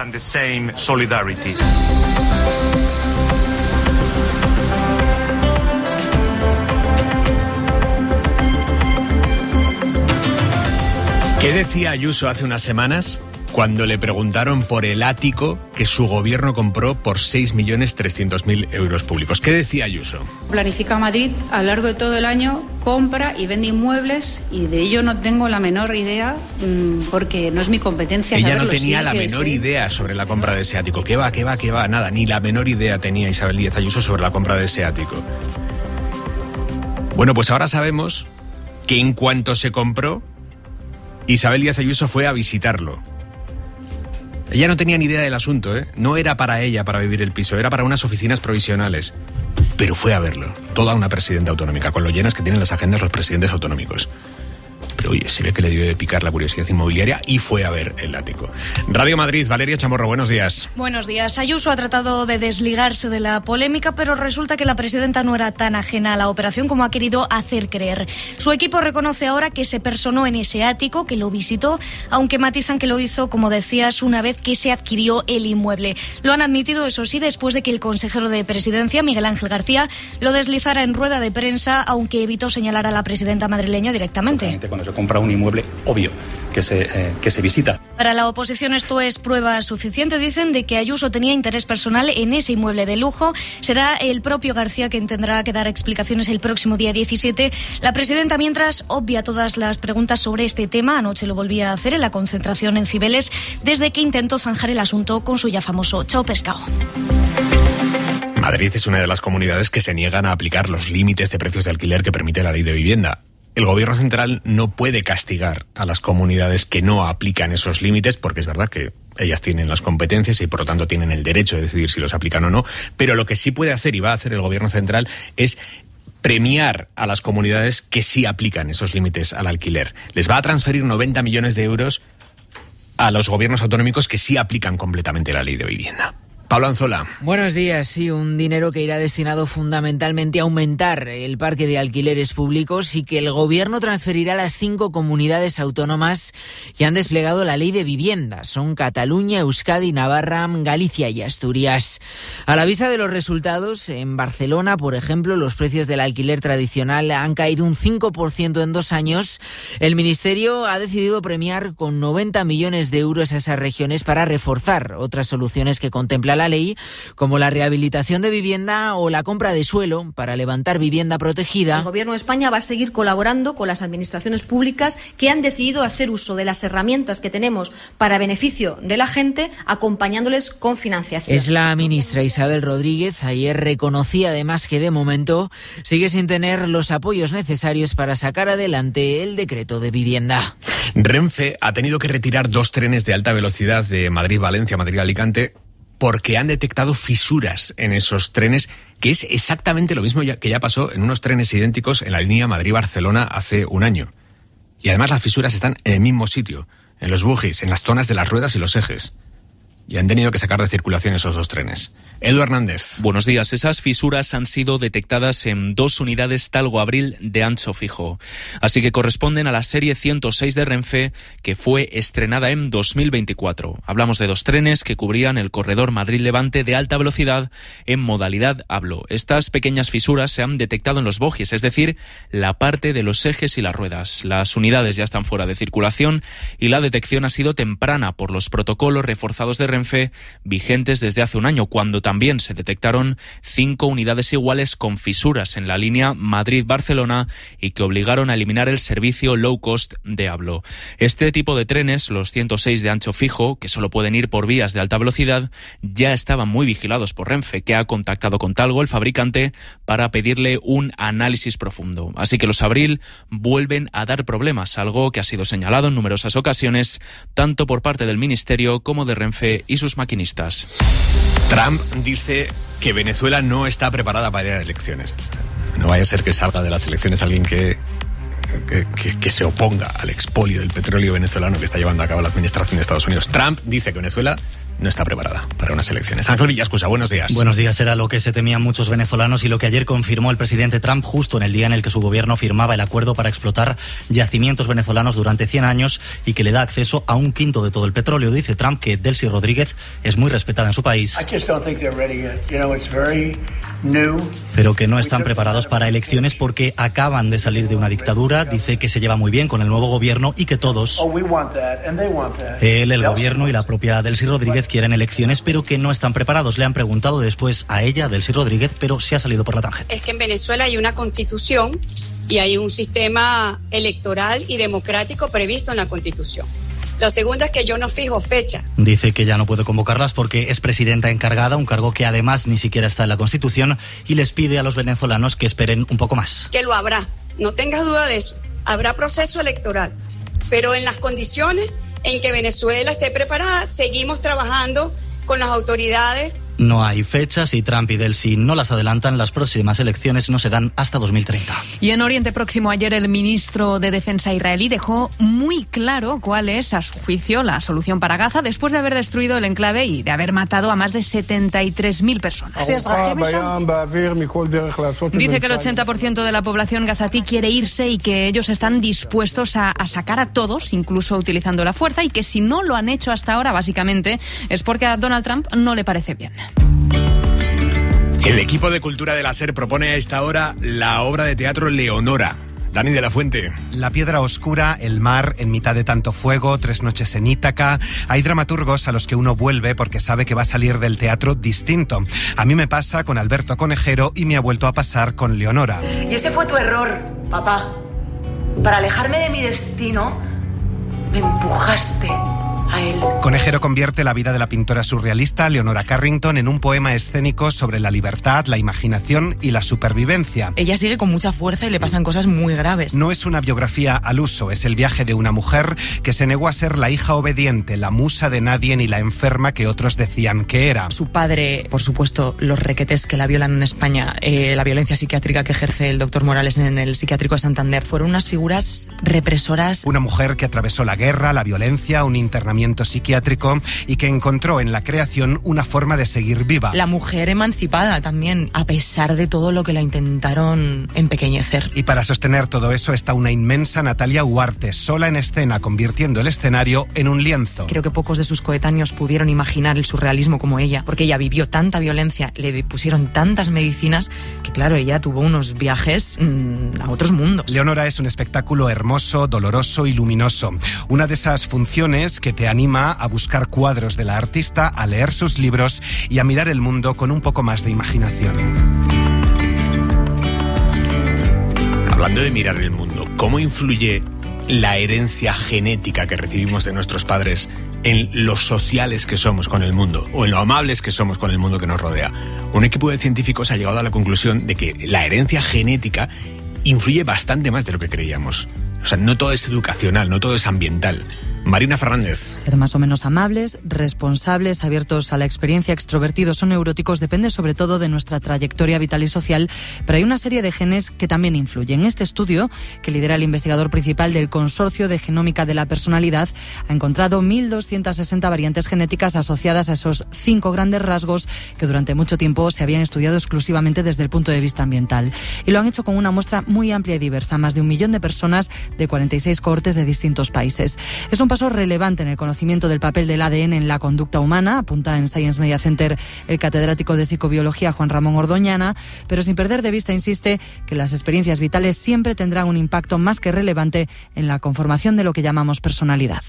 ¿Qué decía Ayuso hace unas semanas? cuando le preguntaron por el ático que su gobierno compró por 6.300.000 euros públicos. ¿Qué decía Ayuso? Planifica Madrid a lo largo de todo el año, compra y vende inmuebles, y de ello no tengo la menor idea porque no es mi competencia. Ella no tenía la menor idea sobre la compra de ese ático. ¿Qué va? Nada, ni la menor idea tenía Isabel Díaz Ayuso sobre la compra de ese ático. Bueno, pues ahora sabemos que en cuanto se compró, Isabel Díaz Ayuso fue a visitarlo. Ella no tenía ni idea del asunto, ¿eh? No era para ella para vivir el piso, era para unas oficinas provisionales. Pero fue a verlo, toda una presidenta autonómica, con lo llenas que tienen las agendas los presidentes autonómicos. Pero oye, se ve que le dio de picar la curiosidad inmobiliaria y fue a ver el ático. Radio Madrid, Valeria Chamorro, buenos días. Buenos días. Ayuso ha tratado de desligarse de la polémica, pero resulta que la presidenta no era tan ajena a la operación como ha querido hacer creer. Su equipo reconoce ahora que se personó en ese ático, que lo visitó, aunque matizan que lo hizo, como decías, una vez que se adquirió el inmueble. Lo han admitido, eso sí, después de que el consejero de Presidencia, Miguel Ángel García, lo deslizara en rueda de prensa, aunque evitó señalar a la presidenta madrileña directamente. Cuando se compra un inmueble, obvio que se visita. Para la oposición esto es prueba suficiente, dicen, de que Ayuso tenía interés personal en ese inmueble de lujo. Será el propio García quien tendrá que dar explicaciones el próximo día 17. La presidenta, mientras, obvia todas las preguntas sobre este tema. Anoche lo volvía a hacer en la concentración en Cibeles, desde que intentó zanjar el asunto con su ya famoso chao pescado. Madrid es una de las comunidades que se niegan a aplicar los límites de precios de alquiler que permite la ley de vivienda. El gobierno central no puede castigar a las comunidades que no aplican esos límites, porque es verdad que ellas tienen las competencias y por lo tanto tienen el derecho de decidir si los aplican o no, pero lo que sí puede hacer y va a hacer el gobierno central es premiar a las comunidades que sí aplican esos límites al alquiler. Les va a transferir 90 millones de euros a los gobiernos autonómicos que sí aplican completamente la ley de vivienda. Pablo Anzola. Buenos días. Sí, un dinero que irá destinado fundamentalmente a aumentar el parque de alquileres públicos y que el gobierno transferirá a las 5 comunidades autónomas que han desplegado la ley de vivienda. Son Cataluña, Euskadi, Navarra, Galicia y Asturias. A la vista de los resultados, en Barcelona, por ejemplo, los precios del alquiler tradicional han caído un 5% en 2 años. El Ministerio ha decidido premiar con 90 millones de euros a esas regiones para reforzar otras soluciones que contempla la ley, como la rehabilitación de vivienda o la compra de suelo para levantar vivienda protegida. El Gobierno de España va a seguir colaborando con las administraciones públicas que han decidido hacer uso de las herramientas que tenemos para beneficio de la gente, acompañándoles con financiación. Es la ministra Isabel Rodríguez. Ayer reconocía además que de momento sigue sin tener los apoyos necesarios para sacar adelante el decreto de vivienda. Renfe ha tenido que retirar 2 trenes de alta velocidad de Madrid-Valencia, Madrid-Alicante, porque han detectado fisuras en esos trenes, que es exactamente lo mismo que ya pasó en unos trenes idénticos en la línea Madrid-Barcelona hace un año. Y además las fisuras están en el mismo sitio, en los bogies, en las zonas de las ruedas y los ejes. Y han tenido que sacar de circulación esos 2 trenes. Edu Hernández. Buenos días. Esas fisuras han sido detectadas en 2 unidades Talgo-Abril de ancho fijo. Así que corresponden a la serie 106 de Renfe, que fue estrenada en 2024. Hablamos de 2 trenes que cubrían el corredor Madrid-Levante de alta velocidad en modalidad hablo. Estas pequeñas fisuras se han detectado en los bogies, es decir, la parte de los ejes y las ruedas. Las unidades ya están fuera de circulación y la detección ha sido temprana por los protocolos reforzados de Renfe vigentes desde hace un año, cuando también se detectaron 5 unidades iguales con fisuras en la línea Madrid-Barcelona y que obligaron a eliminar el servicio low cost de Hablo. Este tipo de trenes, los 106 de ancho fijo, que solo pueden ir por vías de alta velocidad, ya estaban muy vigilados por Renfe, que ha contactado con Talgo, el fabricante, para pedirle un análisis profundo. Así que los Abril vuelven a dar problemas, algo que ha sido señalado en numerosas ocasiones, tanto por parte del Ministerio como de Renfe y sus maquinistas. Trump dice que Venezuela no está preparada para ir a elecciones. No vaya a ser que salga de las elecciones alguien que se oponga al expolio del petróleo venezolano que está llevando a cabo la administración de Estados Unidos. Trump dice que Venezuela no está preparada para unas elecciones. Ángel Villascusa, buenos días. Buenos días. Era lo que se temían muchos venezolanos y lo que ayer confirmó el presidente Trump justo en el día en el que su gobierno firmaba el acuerdo para explotar yacimientos venezolanos durante 100 años y que le da acceso a 1/5 de todo el petróleo. Dice Trump que Delcy Rodríguez es muy respetada en su país, pero que no están preparados para elecciones porque acaban de salir de una dictadura. Dice que se lleva muy bien con el nuevo gobierno y que todos, él, el gobierno y la propia Delcy Rodríguez, quieren elecciones, pero que no están preparados. Le han preguntado después a ella, Delcy Rodríguez, pero se ha salido por la tangente. Es que en Venezuela hay una constitución y hay un sistema electoral y democrático previsto en la constitución. Lo segundo es que yo no fijo fecha. Dice que ya no puede convocarlas porque es presidenta encargada, un cargo que además ni siquiera está en la Constitución, y les pide a los venezolanos que esperen un poco más. Que lo habrá, no tengas duda de eso. Habrá proceso electoral, pero en las condiciones en que Venezuela esté preparada, seguimos trabajando con las autoridades. No hay fechas y Trump y Delcy no las adelantan. Las próximas elecciones no serán hasta 2030. Y en Oriente Próximo, ayer el ministro de Defensa israelí dejó muy claro cuál es, a su juicio, la solución para Gaza después de haber destruido el enclave y de haber matado a más de 73.000 personas. Dice que el 80% de la población gazatí quiere irse y que ellos están dispuestos a sacar a todos, incluso utilizando la fuerza, y que si no lo han hecho hasta ahora, básicamente, es porque a Donald Trump no le parece bien. El equipo de Cultura de la SER propone a esta hora la obra de teatro Leonora. Dani de la Fuente. La piedra oscura, el mar, en mitad de tanto fuego, 3 noches en Ítaca. Hay dramaturgos a los que uno vuelve porque sabe que va a salir del teatro distinto. A mí me pasa con Alberto Conejero y me ha vuelto a pasar con Leonora. Y ese fue tu error, papá. Para alejarme de mi destino, me empujaste a él. Conejero convierte la vida de la pintora surrealista Leonora Carrington en un poema escénico sobre la libertad, la imaginación y la supervivencia. Ella sigue con mucha fuerza y le pasan cosas muy graves. No es una biografía al uso, es el viaje de una mujer que se negó a ser la hija obediente, la musa de nadie ni la enferma que otros decían que era. Su padre, por supuesto, los requetes que la violan en España, la violencia psiquiátrica que ejerce el doctor Morales en el psiquiátrico de Santander, fueron unas figuras represoras. Una mujer que atravesó la guerra, la violencia, un internamiento psiquiátrico y que encontró en la creación una forma de seguir viva. La mujer emancipada también, a pesar de todo lo que la intentaron empequeñecer. Y para sostener todo eso está una inmensa Natalia Huarte, sola en escena, convirtiendo el escenario en un lienzo. Creo que pocos de sus coetáneos pudieron imaginar el surrealismo como ella, porque ella vivió tanta violencia, le pusieron tantas medicinas, que claro, ella tuvo unos viajes a otros mundos. Leonora es un espectáculo hermoso, doloroso y luminoso. Una de esas funciones que te anima a buscar cuadros de la artista, a leer sus libros y a mirar el mundo con un poco más de imaginación. Hablando de mirar el mundo, ¿cómo influye la herencia genética que recibimos de nuestros padres en lo sociales que somos con el mundo o en lo amables que somos con el mundo que nos rodea? Un equipo de científicos ha llegado a la conclusión de que la herencia genética influye bastante más de lo que creíamos. O sea, no todo es educacional, no todo es ambiental. Marina Fernández. Ser más o menos amables, responsables, abiertos a la experiencia, extrovertidos o neuróticos depende sobre todo de nuestra trayectoria vital y social, pero hay una serie de genes que también influyen. Este estudio, que lidera el investigador principal del Consorcio de Genómica de la Personalidad, ha encontrado 1.260 variantes genéticas asociadas a esos 5 grandes rasgos que durante mucho tiempo se habían estudiado exclusivamente desde el punto de vista ambiental. Y lo han hecho con una muestra muy amplia y diversa, más de 1 millón de personas de 46 cohortes de distintos países. Es un paso relevante en el conocimiento del papel del ADN en la conducta humana, apunta en Science Media Center el catedrático de psicobiología Juan Ramón Ordoñana, pero sin perder de vista, insiste, que las experiencias vitales siempre tendrán un impacto más que relevante en la conformación de lo que llamamos personalidad.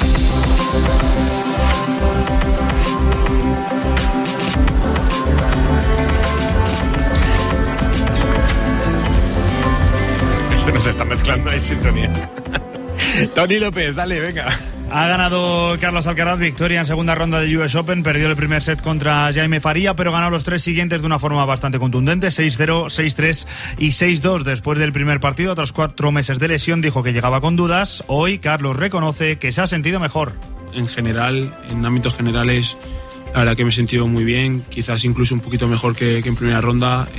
Se nos está mezclando ahí sintonía. Tony López, dale, venga. Ha ganado Carlos Alcaraz, victoria en segunda ronda de US Open, perdió el primer set contra Jaime Faría, pero ganó los 3 siguientes de una forma bastante contundente, 6-0, 6-3 y 6-2. Después del primer partido, tras 4 meses de lesión, dijo que llegaba con dudas. Hoy Carlos reconoce que se ha sentido mejor. En general, en ámbitos generales, la verdad que me he sentido muy bien, quizás incluso un poquito mejor que en primera ronda. En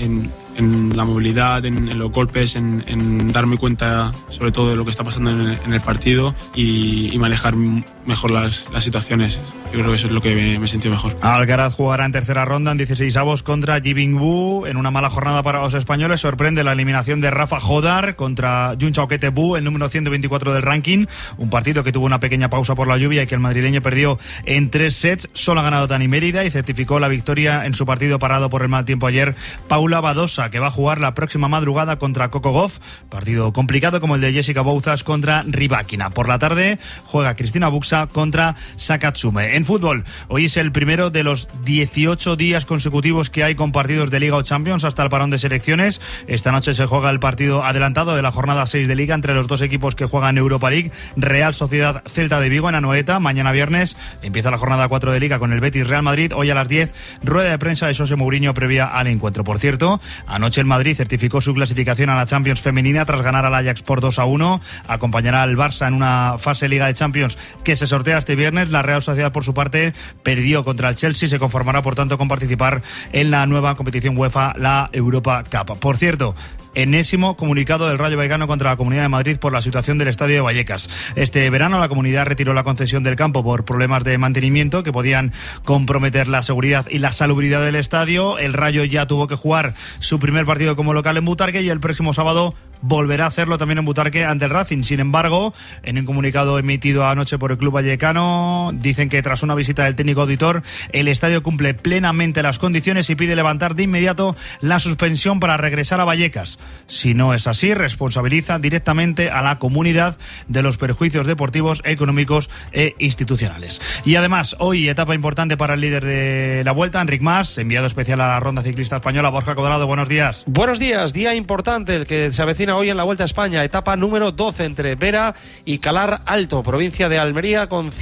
en la movilidad, en los golpes, en darme cuenta sobre todo de lo que está pasando en el partido y manejar mejor las situaciones. Yo creo que eso es lo que me he sentido mejor. Alcaraz jugará en tercera ronda en 16avos contra Yibingbu. En una mala jornada para los españoles sorprende la eliminación de Rafa Jodar contra Juntao Ketebu, el número 124 del ranking. Un partido que tuvo una pequeña pausa por la lluvia y que el madrileño perdió en 3 sets. Solo ha ganado Dani Mérida y certificó la victoria en su partido parado por el mal tiempo ayer Paula Badosa, que va a jugar la próxima madrugada contra Coco Gauff. Partido complicado como el de Jessica Bouzas contra Rybakina. Por la tarde juega Cristina Buxa contra Sakatsume. En fútbol, hoy es el primero de los 18 días consecutivos que hay con partidos de Liga o Champions hasta el parón de selecciones. Esta noche se juega el partido adelantado de la jornada 6 de Liga entre los dos equipos que juegan Europa League, Real Sociedad Celta de Vigo en Anoeta. Mañana viernes empieza la jornada 4 de Liga con el Betis Real Madrid. Hoy a las 10, rueda de prensa de José Mourinho previa al encuentro. Por cierto, anoche el Madrid certificó su clasificación a la Champions femenina tras ganar al Ajax por 2-1. Acompañará al Barça en una fase Liga de Champions que se sortea este viernes. La Real Sociedad, por su parte, perdió contra el Chelsea. Se conformará, por tanto, con participar en la nueva competición UEFA, la Europa Cup. Por cierto, enésimo comunicado del Rayo Vallecano contra la Comunidad de Madrid por la situación del estadio de Vallecas. Este verano la comunidad retiró la concesión del campo por problemas de mantenimiento que podían comprometer la seguridad y la salubridad del estadio. El Rayo ya tuvo que jugar su primer partido como local en Butarque y el próximo sábado volverá a hacerlo también en Butarque ante el Racing. Sin embargo, en un comunicado emitido anoche por el club vallecano, dicen que tras una visita del técnico auditor, el estadio cumple plenamente las condiciones y pide levantar de inmediato la suspensión para regresar a Vallecas. Si no es así, responsabiliza directamente a la comunidad de los perjuicios deportivos, económicos e institucionales. Y además, hoy etapa importante para el líder de la Vuelta, Enric Mas, enviado especial a la Ronda Ciclista Española. Borja Cuadrado, buenos días. Buenos días, día importante el que se avecina hoy en la Vuelta a España, etapa número 12 entre Vera y Calar Alto, provincia de Almería, con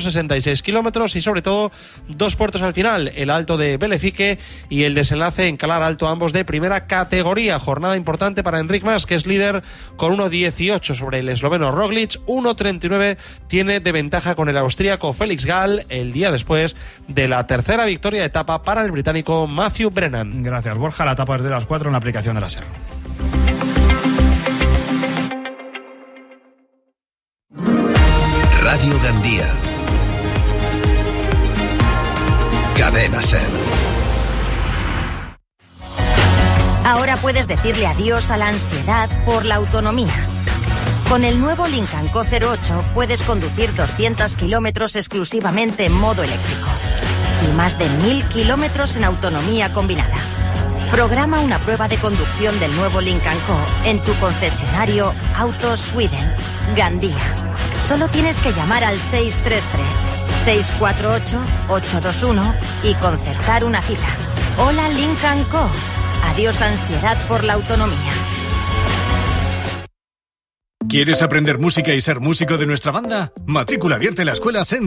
166 kilómetros y sobre todo 2 puertos al final, el Alto de Belefique y el desenlace en Calar Alto, ambos de primera categoría. Jornada importante para Enric Mas, que es líder con 1.18 sobre el esloveno Roglic, 1.39 tiene de ventaja con el austríaco Felix Gall, el día después de la tercera victoria de etapa para el británico Matthew Brennan. Gracias, Borja. La etapa es de las 4 en la aplicación de la SER. Radio Gandía. Cadena SER. Ahora puedes decirle adiós a la ansiedad por la autonomía. Con el nuevo Lincoln Co 08 puedes conducir 200 kilómetros exclusivamente en modo eléctrico y más de 1000 kilómetros en autonomía combinada. Programa una prueba de conducción del nuevo Lincoln Co en tu concesionario Autos Sweden, Gandía. Solo tienes que llamar al 633-648-821 y concertar una cita. Hola Lincoln Co. Adiós ansiedad por la autonomía. ¿Quieres aprender música y ser músico de nuestra banda? Matrícula abierta en la escuela St.